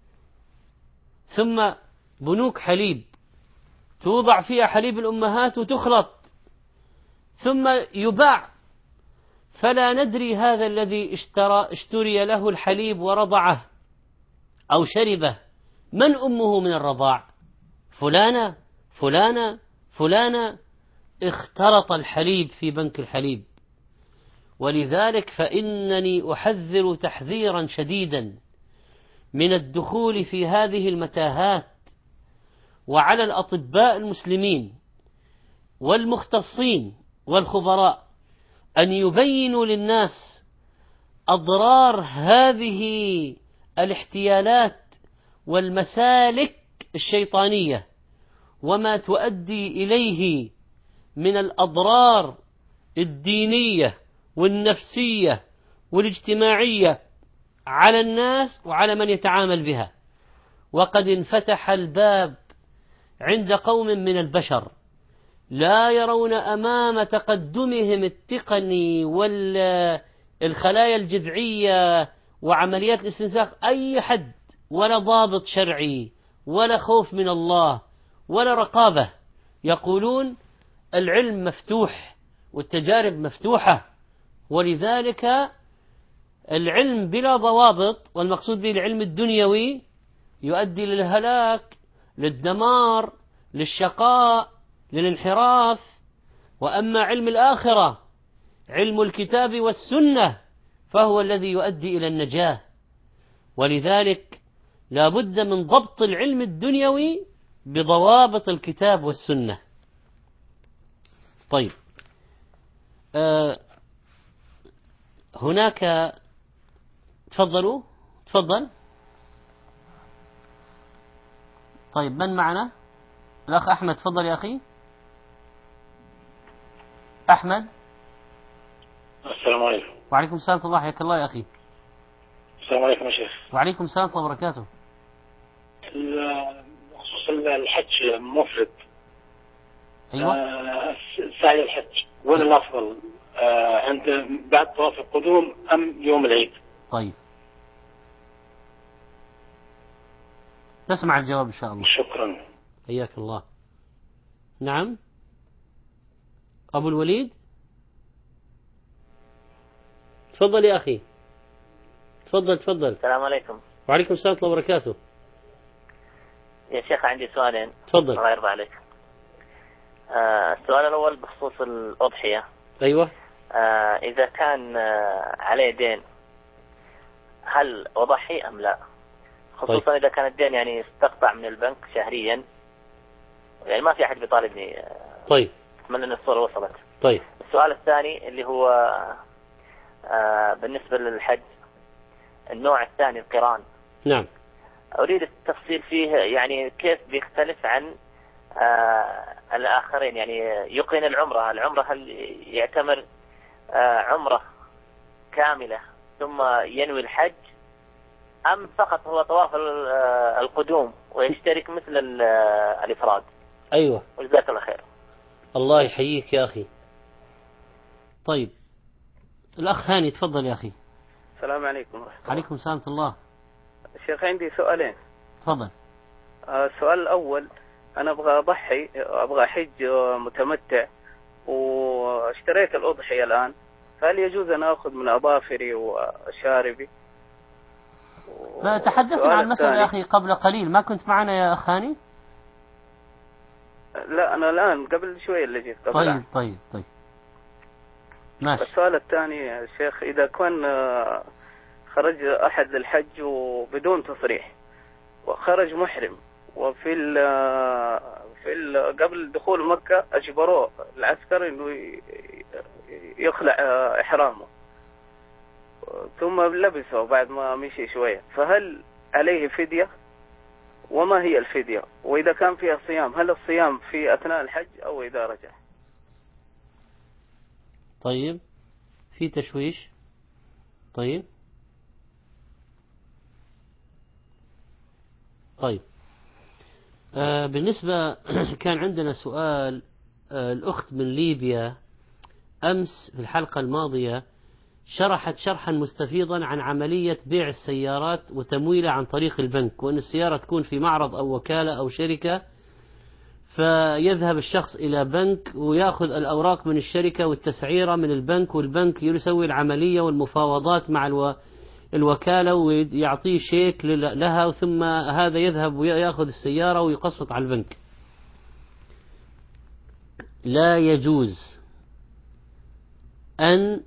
ثم بنوك حليب توضع فيها حليب الأمهات وتخلط ثم يباع، فلا ندري هذا الذي اشتري له الحليب ورضعه أو شربه من أمه من الرضاع، فلانة فلانة فلانة، اختلط الحليب في بنك الحليب. ولذلك فإنني أحذر تحذيرا شديدا من الدخول في هذه المتاهات، وعلى الأطباء المسلمين والمختصين والخبراء أن يبينوا للناس أضرار هذه الاحتيالات والمسالك الشيطانية وما تؤدي إليه من الأضرار الدينية والنفسية والاجتماعية على الناس وعلى من يتعامل بها. وقد انفتح الباب عند قوم من البشر لا يرون أمام تقدمهم التقني والخلايا الجذعية وعمليات الاستنساخ أي حد، ولا ضابط شرعي ولا خوف من الله ولا رقابة. يقولون العلم مفتوح والتجارب مفتوحة، ولذلك العلم بلا ضوابط، والمقصود به العلم الدنيوي، يؤدي للهلاك، للدمار، للشقاء، للانحراف. وأما علم الآخرة علم الكتاب والسنة فهو الذي يؤدي إلى النجاة. ولذلك لا بد من ضبط العلم الدنيوي بضوابط الكتاب والسنة. طيب، هناك تفضلوا تفضل. طيب، من معنا؟ الأخ أحمد، تفضل يا أخي أحمد. السلام عليكم. وعليكم السلام ورحمة الله، حياك الله يا أخي. السلام عليكم يا شيخ. وعليكم السلام ورحمة الله وبركاته. بخصوص الحج مفرد. أيوة. سعي الحج وين الأفضل؟ عند بعد طواف القدوم أم يوم العيد؟ طيب، تسمع الجواب إن شاء الله. شكرا. حياك الله. نعم، أبو الوليد، تفضل يا أخي، تفضل تفضل. السلام عليكم. وعليكم السلام ورحمة الله وبركاته. يا شيخ عندي سؤالين. تفضل. الله يرضى عليك. السؤال الأول بخصوص الأضحية. أيوة. إذا كان عليه دين هل أضحي أم لا؟ خصوصا طيب. إذا كان الدين يعني استقطع من البنك شهريا، يعني ما في أحد بيطالبني. طيب، أتمنى أن الصورة وصلت. طيب. السؤال الثاني اللي هو بالنسبة للحج النوع الثاني القران. نعم. أريد التفصيل فيه، يعني كيف بيختلف عن الآخرين، يعني يقرن العمرة هل يعتمر عمرة كاملة ثم ينوي الحج، أم فقط هو طواف القدوم ويشترك مثل الإفراد؟ أيوة. وجزاك الله خير. الله يحييك يا أخي. طيب، الأخ هاني، تفضل يا أخي. السلام عليكم ورحمة الله. عليكم السلام ورحمة الله. شيخ عندي سؤالين. تفضل. السؤال الأول، أنا أبغى حج متمتع واشتريت الأضحية الآن، هل يجوز أن أخذ من أظافري وشاربي؟ تحدثنا عن المسألة يا أخي قبل قليل، ما كنت معنا يا أخاني؟ لا أنا الآن قبل شوية اللي جيت قبل. طيب ماشي. السؤال الثاني يا شيخ، إذا كان خرج أحد للحج وبدون تصريح وخرج محرم، وفي قبل دخول مكة أجبروه العسكر إنه يخلع إحرامه، ثم لبسه بعد ما مشي شوية، فهل عليه فدية؟ وما هي الفدية؟ وإذا كان فيها صيام، هل الصيام في أثناء الحج أو إذا رجع؟ طيب في تشويش. طيب بالنسبة كان عندنا سؤال، الأخت من ليبيا أمس في الحلقة الماضية شرحت شرحا مستفيضا عن عملية بيع السيارات وتمويلها عن طريق البنك، وأن السيارة تكون في معرض أو وكالة أو شركة، فيذهب الشخص إلى بنك ويأخذ الأوراق من الشركة والتسعيرة من البنك، والبنك يسوي العملية والمفاوضات مع الوكالة ويعطيه شيك لها، ثم هذا يذهب ويأخذ السيارة ويقسط على البنك. لا يجوز أن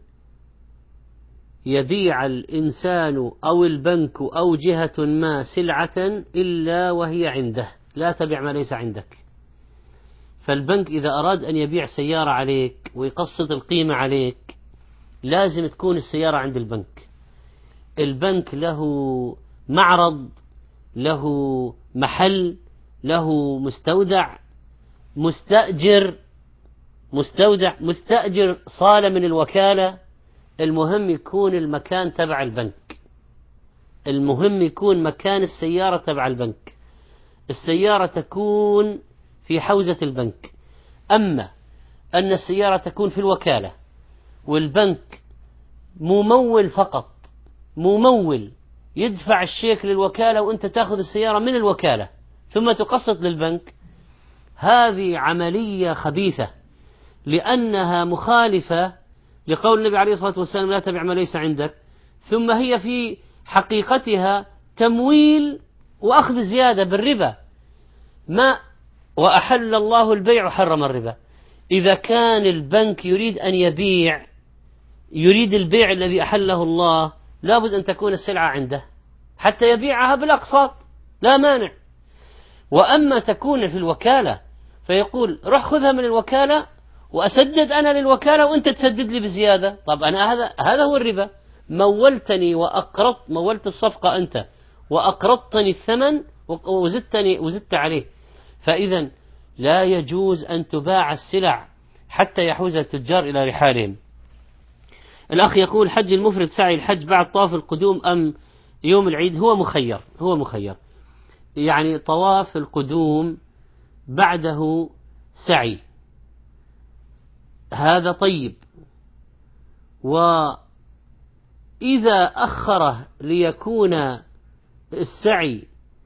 يبيع الإنسان أو البنك أو جهة ما سلعة إلا وهي عنده، لا تبيع ما ليس عندك. فالبنك إذا أراد أن يبيع سيارة عليك ويقسط القيمة عليك لازم تكون السيارة عند البنك. البنك له معرض، له محل، له مستأجر صالة من الوكالة. المهم يكون المكان تبع البنك، المهم يكون مكان السيارة تبع البنك، السيارة تكون في حوزة البنك. أما أن السيارة تكون في الوكالة والبنك ممول فقط، ممول يدفع الشيك للوكالة وأنت تأخذ السيارة من الوكالة ثم تقسط للبنك، هذه عملية خبيثة، لأنها مخالفة لقول النبي عليه الصلاة والسلام لا تبع ما ليس عندك، ثم هي في حقيقتها تمويل وأخذ زيادة بالربا. وأحل الله البيع وحرم الربا. إذا كان البنك يريد أن يبيع، يريد البيع الذي أحله الله، لابد أن تكون السلعة عنده حتى يبيعها بالأقساط، لا مانع. وأما تكون في الوكالة فيقول روح خذها من الوكالة وأسدد أنا للوكالة وأنت تسدد لي بزيادة، طب أنا هذا هو الربا. مولتني مولت الصفقة أنت وأقرضتني الثمن وزدت عليه. فإذا لا يجوز أن تباع السلع حتى يحوز التجار إلى رحالهم. الأخ يقول حج المفرد سعي الحج بعد طواف القدوم أم يوم العيد؟ هو مخير، يعني طواف القدوم بعده سعي، هذا طيب. وإذا أخره ليكون السعي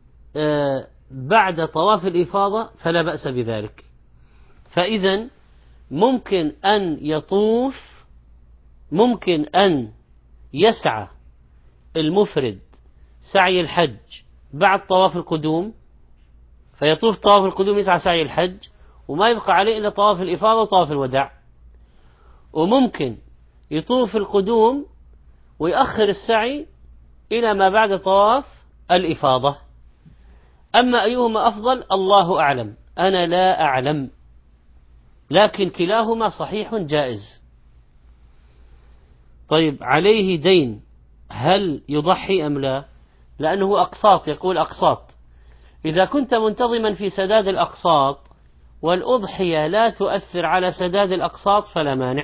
بعد طواف الإفاضة فلا بأس بذلك. فإذا ممكن أن يسعى المفرد سعي الحج بعد طواف القدوم، فيطوف طواف القدوم يسعى سعي الحج وما يبقى عليه إلا طواف الإفاضة وطواف الوداع. وممكن يطوف القدوم ويأخر السعي إلى ما بعد طواف الإفاضة. أما أيهما أفضل الله أعلم، أنا لا أعلم، لكن كلاهما صحيح جائز. طيب عليه دين، هل يضحي أم لا؟ لأنه أقساط، يقول أقساط. إذا كنت منتظما في سداد الأقساط والأضحية لا تؤثر على سداد الأقساط فلا مانع.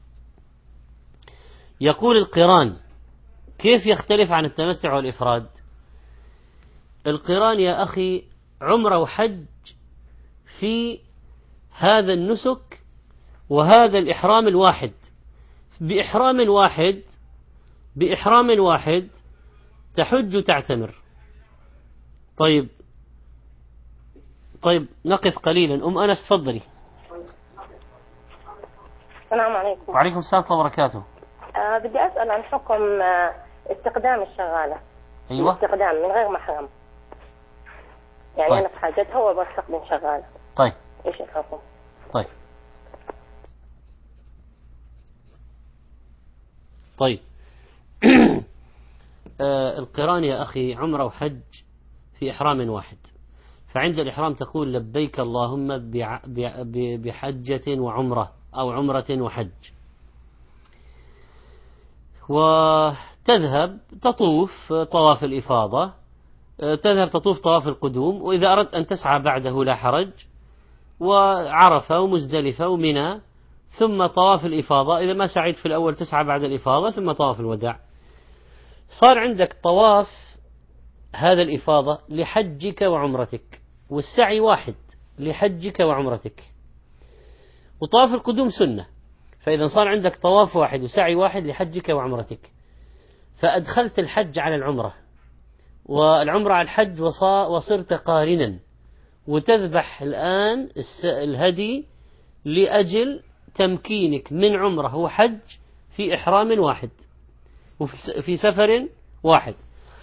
يقول القران كيف يختلف عن التمتع والإفراد؟ القران يا أخي عمره وحج في هذا النسك وهذا الإحرام الواحد، بإحرام واحد تحج وتعتمر. طيب نقف قليلا. أنس تفضلي. السلام عليكم. وعليكم السلام ورحمة الله وبركاته. بدي أسأل عن حكم استخدام الشغالة. أيوة. استخدام من غير محرم، يعني طيب. أنا في حاجتها وبستخدم شغالة. طيب. إيش الحكم؟ طيب. طيب. القران يا أخي عمرة وحج في إحرام واحد، فعند الإحرام تقول لبيك اللهم بحجة وعمرة أو عمرة وحج، وتذهب تطوف طواف الإفاضة، تذهب تطوف طواف القدوم، وإذا أردت أن تسعى بعده لا حرج، وعرفة ومزدلفة ومنى، ثم طواف الإفاضة. إذا ما سعيت في الأول تسعى بعد الإفاضة ثم طواف الوداع. صار عندك طواف هذا الإفاضة لحجك وعمرتك، والسعي واحد لحجك وعمرتك، وطواف القدوم سنة، فإذا صار عندك طواف واحد وسعي واحد لحجك وعمرتك، فأدخلت الحج على العمرة والعمرة على الحج وصرت قارنا، وتذبح الآن الهدي لأجل تمكينك من عمرة وحج في إحرام واحد وفي سفر واحد.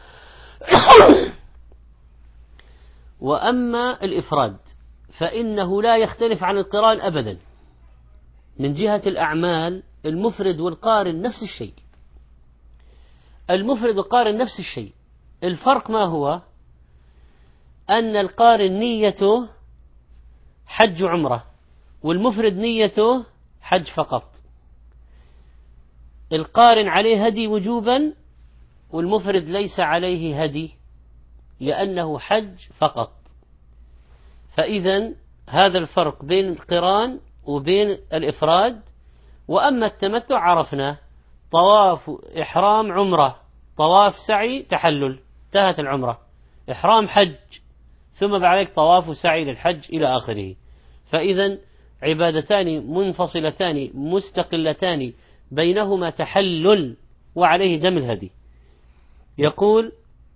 وأما الإفراد فإنه لا يختلف عن القران أبدا من جهة الأعمال. المفرد والقارن نفس الشيء، المفرد والقارن نفس الشيء. الفرق ما هو؟ أن القارن نيته حج عمرة، والمفرد نيته حج فقط. القارن عليه هدي وجوبا، والمفرد ليس عليه هدي لأنه حج فقط. فإذا هذا الفرق بين القران وبين الإفراد. وأما التمتع عرفنا طواف إحرام عمرة، طواف سعي تحلل، انتهت العمرة. إحرام حج، ثم بعد طواف وسعي للحج إلى آخره. فإذا عبادتان منفصلتان مستقلتان بينهما تحلل وعليه دم الهدي. يقول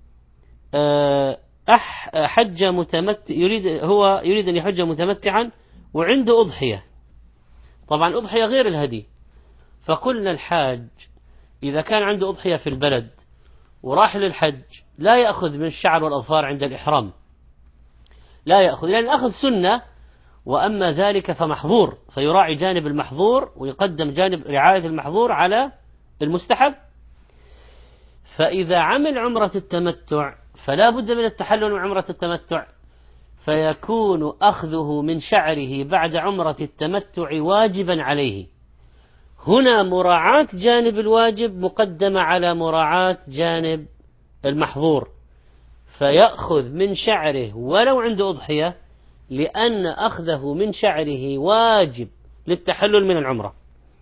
حج متمتع، يريد أن يحج متمتعا وعنده أضحية. طبعا أضحية غير الهدي. فقلنا الحاج إذا كان عنده أضحية في البلد وراح للحج لا يأخذ من الشعر والأظفار عند الإحرام، لا يأخذ، لأن الأخذ سنة، وأما ذلك فمحظور، فيراعي جانب المحظور ويقدم جانب رعاية المحظور على المستحب. فإذا عمل عمرة التمتع فلا بد من التحلل من عمرة التمتع، فيكون أخذه من شعره بعد عمرة التمتع واجبا عليه. هنا مراعاة جانب الواجب مقدمة على مراعاة جانب المحظور، فيأخذ من شعره ولو عنده أضحية، لأن أخذه من شعره واجب للتحلل من العمرة.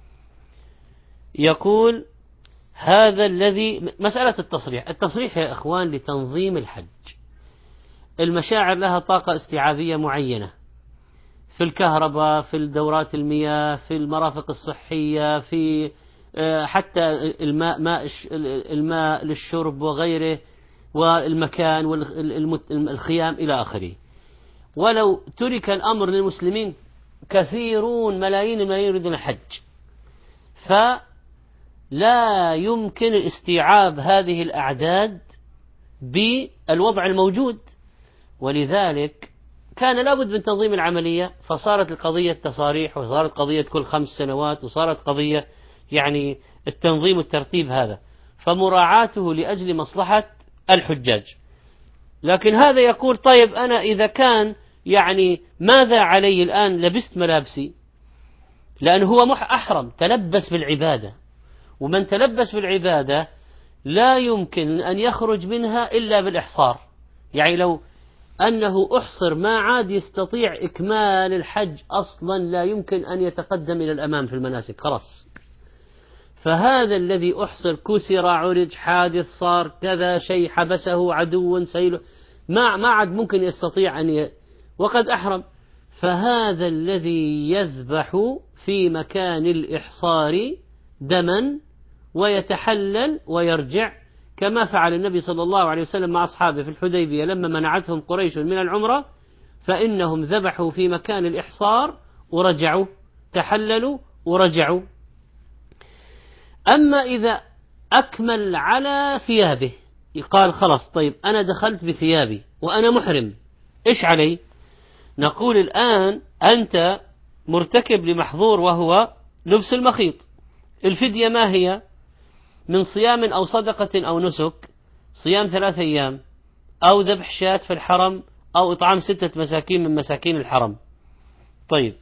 يقول هذا الذي مسألة التصريح يا أخوان لتنظيم الحج. المشاعر لها طاقة استيعابية معينة في الكهرباء، في الدورات المياه، في المرافق الصحية، في حتى الماء للشرب وغيره، والمكان والخيام إلى آخره. ولو ترك الأمر للمسلمين كثيرون ملايين الملايين يريدون الحج، فلا يمكن استيعاب هذه الأعداد بالوضع الموجود، ولذلك كان لابد من تنظيم العملية. فصارت القضية تصاريح، وصارت قضية كل 5 سنوات، وصارت قضية يعني التنظيم والترتيب هذا، فمراعاته لأجل مصلحة الحجاج. لكن هذا يقول طيب أنا إذا كان يعني ماذا علي الآن؟ لبست ملابسي، لأنه هو أحرم تلبس بالعبادة، ومن تلبس بالعبادة لا يمكن أن يخرج منها إلا بالإحصار. يعني لو أنه أحصر ما عاد يستطيع إكمال الحج أصلا، لا يمكن أن يتقدم إلى الأمام في المناسك خلاص. فهذا الذي أحصر كسر، عرج، حادث صار كذا شيء، حبسه عدو سيله، ما عاد ممكن يستطيع أن وقد أحرم. فهذا الذي يذبح في مكان الإحصار دما ويتحلل ويرجع، كما فعل النبي صلى الله عليه وسلم مع أصحابه في الحديبية لما منعتهم قريش من العمرة، فإنهم ذبحوا في مكان الإحصار ورجعوا، تحللوا ورجعوا. أما إذا أكمل على ثيابه قال خلاص طيب أنا دخلت بثيابي وأنا محرم، إيش علي؟ نقول الآن أنت مرتكب لمحظور وهو لبس المخيط. الفدية ما هي؟ من صيام أو صدقة أو نسك، صيام 3 أيام أو ذبح شاة في الحرم أو إطعام 6 مساكين من مساكين الحرم. طيب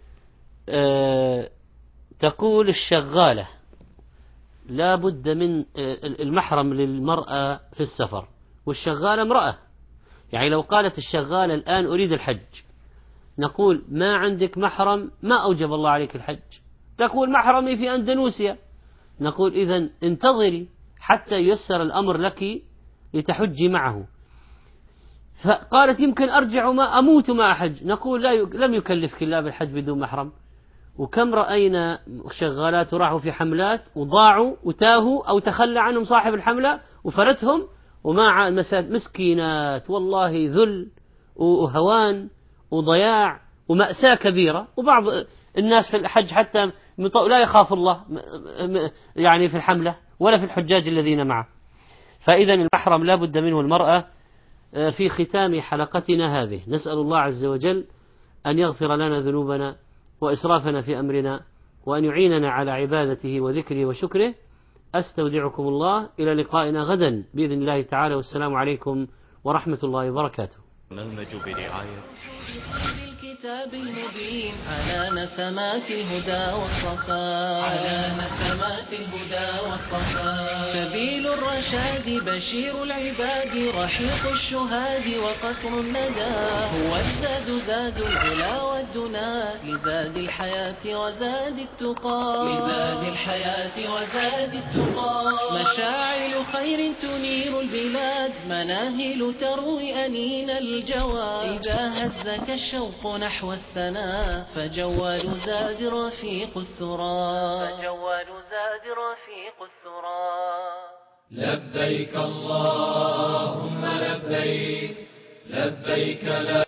تقول الشغالة لا بد من المحرم للمرأة في السفر، والشغالة امرأة. يعني لو قالت الشغالة الآن أريد الحج، نقول ما عندك محرم، ما أوجب الله عليك الحج. تقول محرمي في أندونيسيا، نقول إذن انتظري حتى ييسر الأمر لك لتحجي معه. فقالت يمكن أرجع وما أموت ما أحج، نقول لا، لم يكلفك الله بالحج بدون محرم. وكم رأينا شغالات راحوا في حملات وضاعوا وتاهوا أو تخلى عنهم صاحب الحملة وفرتهم، ومع مسكينات والله ذل وهوان وضياع ومأساة كبيرة. وبعض الناس في الحج حتى لا يخاف الله يعني في الحملة ولا في الحجاج الذين معه. فإذا المحرم لا بد منه المرأة. في ختام حلقتنا هذه نسأل الله عز وجل أن يغفر لنا ذنوبنا وإسرافنا في أمرنا، وأن يعيننا على عبادته وذكره وشكره. أستودعكم الله إلى لقائنا غدا بإذن الله تعالى، والسلام عليكم ورحمة الله وبركاته. برنامج برعاية الكتاب المبين على نسمات الهدى والصفاء، على نسمات الهدى والصفاء. سبيل الرشاد بشير العباد، رحيق الشهاد وقطر الندى. هو الزاد زاد العلا والدنا، لزاد الحياة وزاد التقى، لزاد الحياة وزاد التقى. مشاعل خير تنير البلاد، مناهل تروي أنين الجواد. إذا هزك الشوق نحو السنا، فجوال زاد رفيق السرى، فجوال زاد رفيق السرى. لبيك اللهم لبيك، لبيك لا